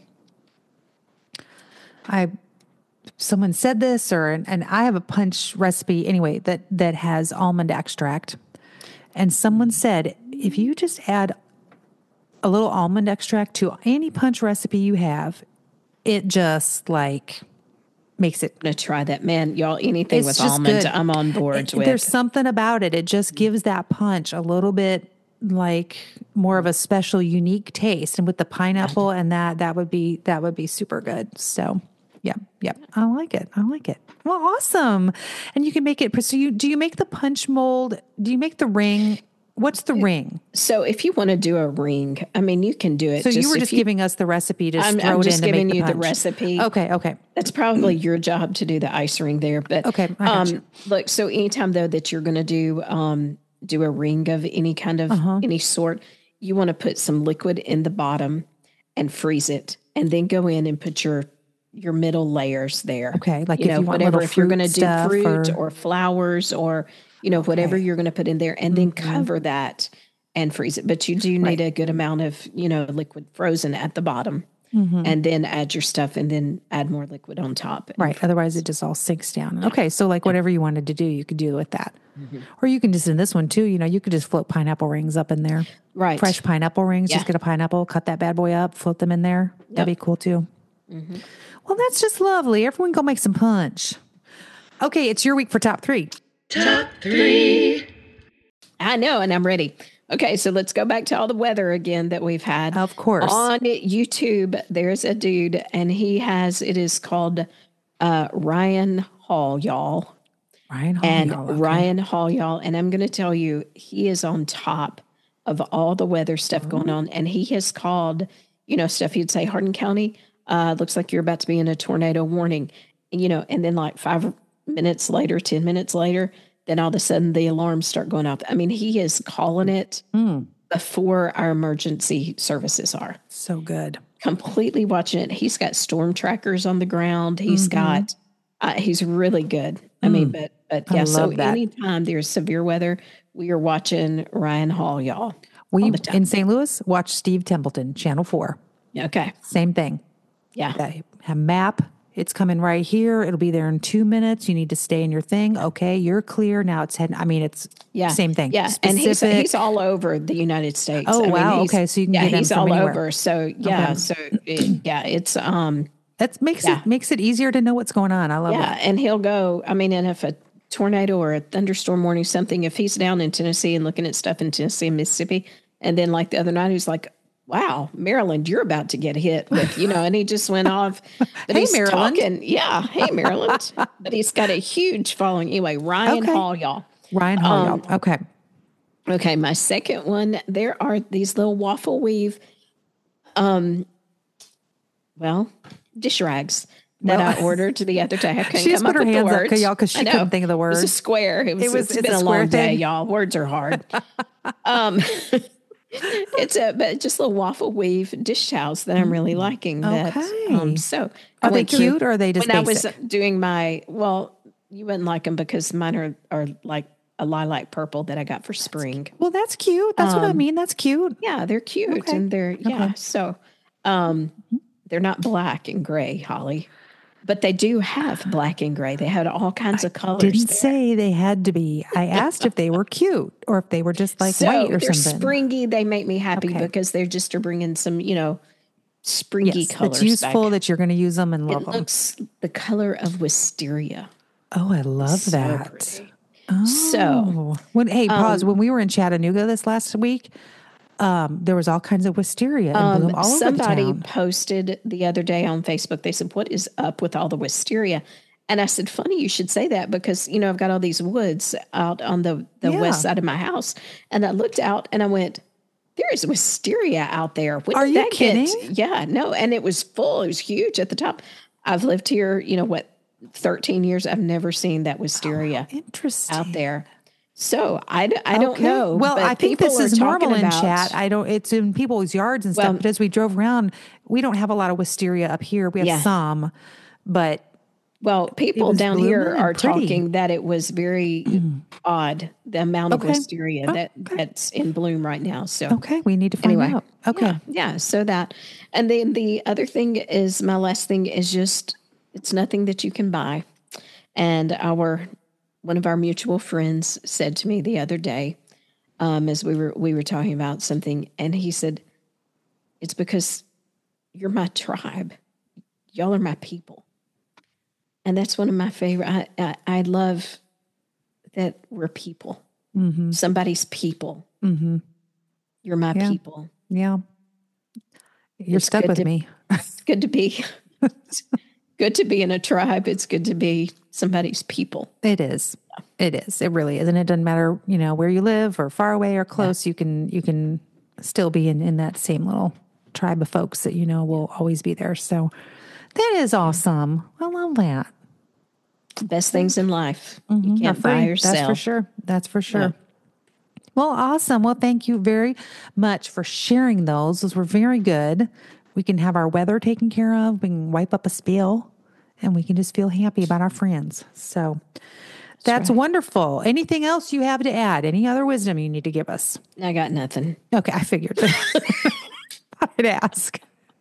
B: I someone said this, or and I have a punch recipe anyway that that has almond extract, and someone said if you just add a little almond extract to any punch recipe you have, it just like makes it.
A: I'm going to try that. Man, y'all, anything
B: It's
A: with
B: just
A: almond,
B: good.
A: I'm on board
B: It-
A: with.
B: There's something about it. It just gives that punch a little bit like more of a special, unique taste. And with the pineapple and that, that would be, that would be super good. So yeah, yeah, I like it. I like it. Well, awesome. And you can make it, so you, do you make the punch mold? Do you make the ring? What's the ring?
A: So if you want to do a ring, I mean, you can do it.
B: So you were
A: if
B: just giving us the recipe to
A: I'm,
B: throw
A: I'm
B: it
A: just
B: in to
A: giving
B: make the
A: you the
B: punch.
A: recipe.
B: Okay, okay.
A: That's probably your job to do the ice ring there. But
B: Okay, I got you.
A: um, look, so anytime though that you're going to do um, do a ring of any kind of
B: Uh-huh.
A: any sort, you want to put some liquid in the bottom and freeze it, and then go in and put your your middle layers there.
B: Okay, like
A: you
B: if
A: know
B: you want
A: whatever.
B: little
A: If you're going to
B: fruit
A: do
B: stuff
A: fruit
B: or-
A: or flowers or you know, whatever
B: Okay.
A: you're going to put in there, and then cover that and freeze it. But you do need
B: Right.
A: a good amount of, you know, liquid frozen at the bottom, and then add your stuff, and then add more liquid on top. and
B: Right. Otherwise, it just all sinks down. Okay. So, like, whatever you wanted to do, you could do with that. Or you can just, in this one too, you know, you could just float pineapple rings up in there.
A: Right.
B: Fresh pineapple rings.
A: Yeah.
B: Just get a pineapple, cut that bad boy up, float them in there. That'd be cool too. Well, that's just lovely. Everyone go make some punch. Okay. It's your week for top three.
A: I know, and I'm ready. Okay, so let's go back to all the weather again that we've had.
B: Of course.
A: On YouTube, there's a dude, and he has, it is called uh, Ryan Hall, y'all.
B: Ryan Hall.
A: And
B: y'all, okay.
A: Ryan Hall, y'all. And I'm going to tell you, he is on top of all the weather stuff going on. And he has called, you know, stuff he'd say, Hardin County, uh, looks like you're about to be in a tornado warning. You know, and then like five minutes later, ten minutes later, then all of a sudden the alarms start going off. I mean, he is calling it before our emergency services are.
B: So good.
A: Completely watching it. He's got storm trackers on the ground. He's got, uh, he's really good. I mean, but, but yeah, so
B: love that.
A: anytime there's severe weather, we are watching Ryan Hall, y'all.
B: We,
A: all the time.
B: in Saint Louis, watch Steve Templeton, Channel four.
A: Okay.
B: Same thing.
A: Yeah.
B: That a map. It's coming right here. It'll be there in two minutes. You need to stay in your thing. Okay, you're clear. Now it's heading. I mean, it's
A: Yeah.
B: same thing.
A: Yeah. And he's,
B: Specific.
A: he's all over the United States.
B: Oh,
A: I mean,
B: wow.
A: he's-
B: Okay, so you can
A: yeah,
B: get him
A: he's
B: from
A: all
B: anywhere.
A: over. So yeah. So it, yeah, it's, um,
B: That makes
A: Yeah.
B: it makes it easier to know what's going on. I love
A: yeah.
B: it.
A: And he'll go, I mean, and if a tornado or a thunderstorm warning, something, if he's down in Tennessee and looking at stuff in Tennessee and Mississippi, and then like the other night, he's like, wow, Maryland, you're about to get hit with, you know, and he just went off. But
B: Hey,
A: he's
B: Maryland.
A: talking, yeah, hey, Maryland. But he's got a huge following. Anyway, Ryan
B: Okay.
A: Hall, y'all.
B: Ryan Hall.
A: Um,
B: y'all. Okay.
A: Okay, my second one, there are these little waffle weave, um, well, dish rags that
B: Well-
A: I ordered the other day. I couldn't
B: She just
A: come
B: put
A: up
B: her
A: with
B: hands
A: the
B: up,
A: words.
B: y'all, 'cause she
A: I know.
B: couldn't think of the
A: It was
B: word.
A: a square. It was,
B: It was-
A: it's
B: it's
A: been
B: a
A: a
B: square
A: long day,
B: thing.
A: y'all. Words are hard. um, it's a but just little waffle weave dish towels that I'm really liking. That,
B: Okay.
A: um, so I
B: Are they
A: went through-
B: cute or are they just
A: when
B: basic?
A: I was doing my well, you wouldn't like them because mine are are like a lilac purple that I got for spring.
B: Well, that's cute. That's what I mean. That's cute.
A: Yeah, they're cute
B: Okay.
A: and they're yeah. So um, they're not black and gray, Holly, but they do have black and gray. They had all kinds of colors.
B: Didn't
A: there.
B: say they had to be. I asked if they were cute or if they were just like
A: So
B: white or
A: they're
B: something.
A: springy. They make me happy
B: Okay.
A: because they're just are bringing some, you know, springy
B: Yes,
A: colors.
B: it's useful
A: back.
B: that you're going to use them and love
A: It
B: them.
A: looks the color of wisteria.
B: Oh, I love
A: So
B: that.
A: pretty.
B: Oh.
A: So
B: When hey,
A: Um,
B: pause. When we were in Chattanooga this last week, um, there was all kinds of wisteria and bloom all over the
A: somebody
B: town.
A: posted the other day on Facebook. They said, "What is up with all the wisteria?" And I said, "Funny you should say that because you know I've got all these woods out on the the
B: Yeah.
A: west side of my house." And I looked out and I went, "There is wisteria out there." When
B: Are
A: did
B: you
A: that get-
B: kidding?
A: Yeah, no, and it was full. It was huge at the top. I've lived here, you know what, thirteen years. I've never seen that wisteria
B: Interesting.
A: out there. So I, d- I don't
B: Okay.
A: know.
B: Well,
A: but
B: I think
A: people
B: this
A: are
B: is normal
A: talking
B: in
A: about-
B: chat. I don't. It's in people's yards and stuff.
A: Well-
B: But as we drove around, we don't have a lot of wisteria up here. We have
A: Yeah.
B: some, but
A: Well, people
B: was
A: down
B: blooming
A: here
B: and
A: are
B: pretty.
A: talking that it was very odd, the amount of
B: Okay.
A: wisteria
B: Oh,
A: that, that's in bloom right now. So
B: okay, we need to find
A: anyway,
B: out. Okay.
A: yeah, yeah, so that. And then the other thing is, my last thing is just, it's nothing that you can buy. And our, one of our mutual friends said to me the other day, um, as we were, we were talking about something, and he said, it's because you're my tribe. Y'all are my people. And that's one of my favorite. I, I, I love that we're people.
B: Mm-hmm.
A: Somebody's people.
B: Mm-hmm.
A: You're my
B: Yeah.
A: people.
B: Yeah. You're
A: It's
B: stuck
A: good
B: with
A: to-
B: me.
A: It's good to be. It's good to be in a tribe. It's good to be somebody's people.
B: It is. It is. It really is. And it doesn't matter, you know, where you live or far away or close, you can you can still be in, in that same little tribe of folks that you know will always be there. So that is awesome. I love that.
A: Best things in life. You
B: Are
A: can't buy
B: free.
A: or
B: That's
A: sell.
B: for sure. That's for sure. Well, awesome. Well, thank you very much for sharing those. Those were very good. We can have our weather taken care of. We can wipe up a spill and we can just feel happy about our friends. So That's
A: right.
B: wonderful. Anything else you have to add? Any other wisdom you need to give us?
A: I got nothing.
B: Okay, I figured. I'd ask.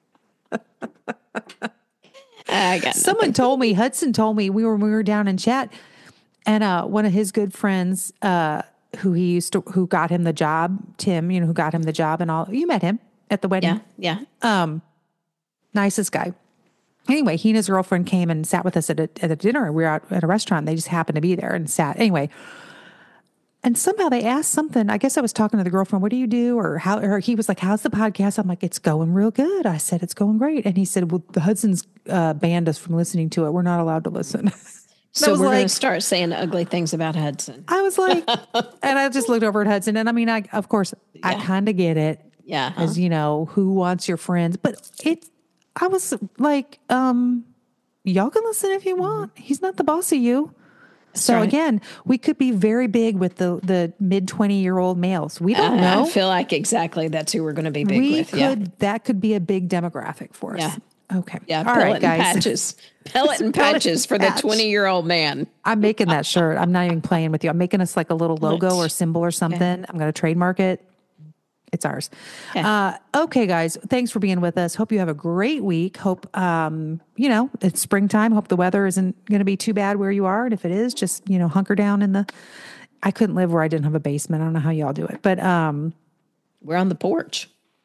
A: I got
B: Someone
A: nothing.
B: told me, Hudson told me, we were we were down in chat, and uh, one of his good friends, uh, who he used to, who got him the job, Tim, you know, who got him the job and all. You met him at the wedding.
A: Yeah, yeah.
B: Nicest guy. Anyway, he and his girlfriend came and sat with us at a, at a dinner. We were out at a restaurant. They just happened to be there and sat. Anyway, and somehow they asked something. I guess I was talking to the girlfriend, what do you do? Or how, or he was like, how's the podcast? I'm like, it's going real good. I said, it's going great. And he said, well, the Hudson's uh, banned us from listening to it. We're not allowed to listen.
A: So
B: was
A: we're going
B: like-
A: to start saying ugly things about Hudson.
B: I was like, and I just looked over at Hudson. And I mean, I, of course, I kind of get it.
A: Yeah.
B: As you know, who wants your friends? But it, I was like, um, y'all can listen if you want. He's not the boss of you. So
A: right.
B: again, we could be very big with the the mid twenty year old males. We don't
A: I,
B: know.
A: I feel like exactly that's who we're going to be big
B: we
A: with.
B: could
A: Yeah.
B: that could be a big demographic for us.
A: Yeah.
B: Okay.
A: Yeah.
B: All
A: Pellet
B: right,
A: and
B: guys.
A: patches. Pellet and
B: Pellet
A: patches
B: and
A: for
B: patch.
A: the twenty year old man.
B: I'm making that shirt. I'm not even playing with you. I'm making us like a little logo or symbol or something. I'm going to trademark it. It's ours.
A: Okay.
B: Uh, okay, guys. Thanks for being with us. Hope you have a great week. Hope, um, you know, it's springtime. Hope the weather isn't going to be too bad where you are. And if it is, just, you know, hunker down in the, I couldn't live where I didn't have a basement. I don't know how y'all do it, but, um,
A: We're on the porch.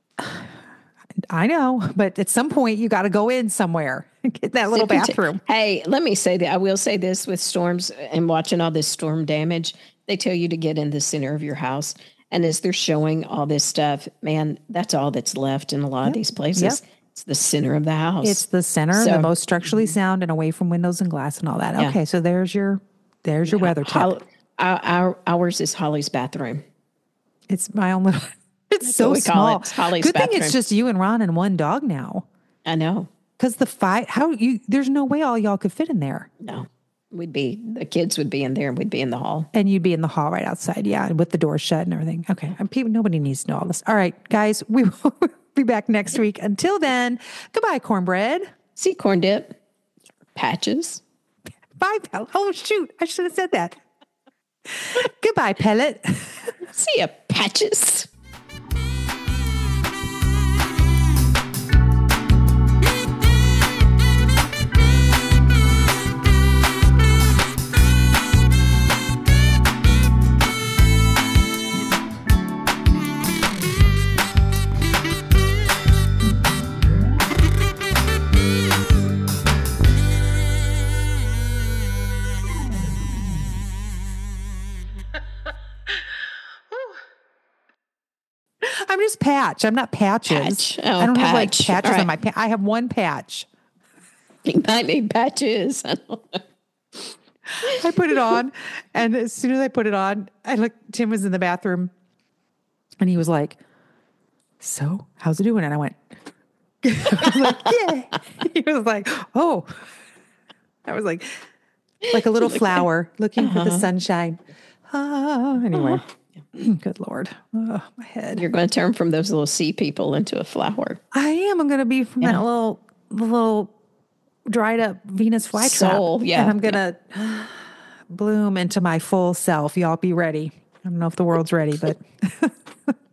B: I know, but at some point you got to go in somewhere and get that little
A: Sip and ta-
B: bathroom.
A: Hey, let me say that. I will say this with storms and watching all this storm damage. They tell you to get in the center of your house. And as they're showing all this stuff, man, that's all that's left in a lot of these places.
B: Yep.
A: It's the center of the house.
B: It's the center,
A: So-
B: the most structurally sound and away from windows and glass and all that.
A: Yeah.
B: Okay. So there's your, there's your weather tip.
A: Hol- our, our, ours is Holly's bathroom.
B: It's my own little, it's so
A: what we call
B: small.
A: it. It's Holly's
B: Good thing
A: bathroom.
B: it's just you and Ron and one dog now.
A: I know.
B: Cause the five, how you, there's no way all y'all could fit in there.
A: No, we'd be, the kids would be in there and we'd be in the hall.
B: And you'd be in the hall right outside. Yeah. With the door shut and everything. Okay. And people, nobody needs to know all this. All right, guys, we will be back next week. Until then, goodbye, cornbread.
A: See corn dip, patches.
B: Bye, pellet. Oh, shoot. I should have said that. Goodbye, pellet.
A: See ya, patches.
B: I'm just Patch. I'm not Patches.
A: Patch. Oh,
B: I don't have like
A: Patch.
B: patches
A: All
B: on
A: right.
B: my pa- I have one patch.
A: You might need patches. I don't know.
B: I put it on, and as soon as I put it on, I looked. Tim was in the bathroom, and he was like, "So, how's it doing?" And I went, I was like, "Yeah." He was like, "Oh," I was like, like a little flower looking for the sunshine. Ah, anyway, good Lord, oh, my head.
A: You're going to turn from those little sea people into a flower.
B: I am. I'm going to be from that little, little dried up Venus flytrap.
A: Soul, yeah,
B: And I'm going to bloom into my full self. Y'all be ready. I don't know if the world's ready, but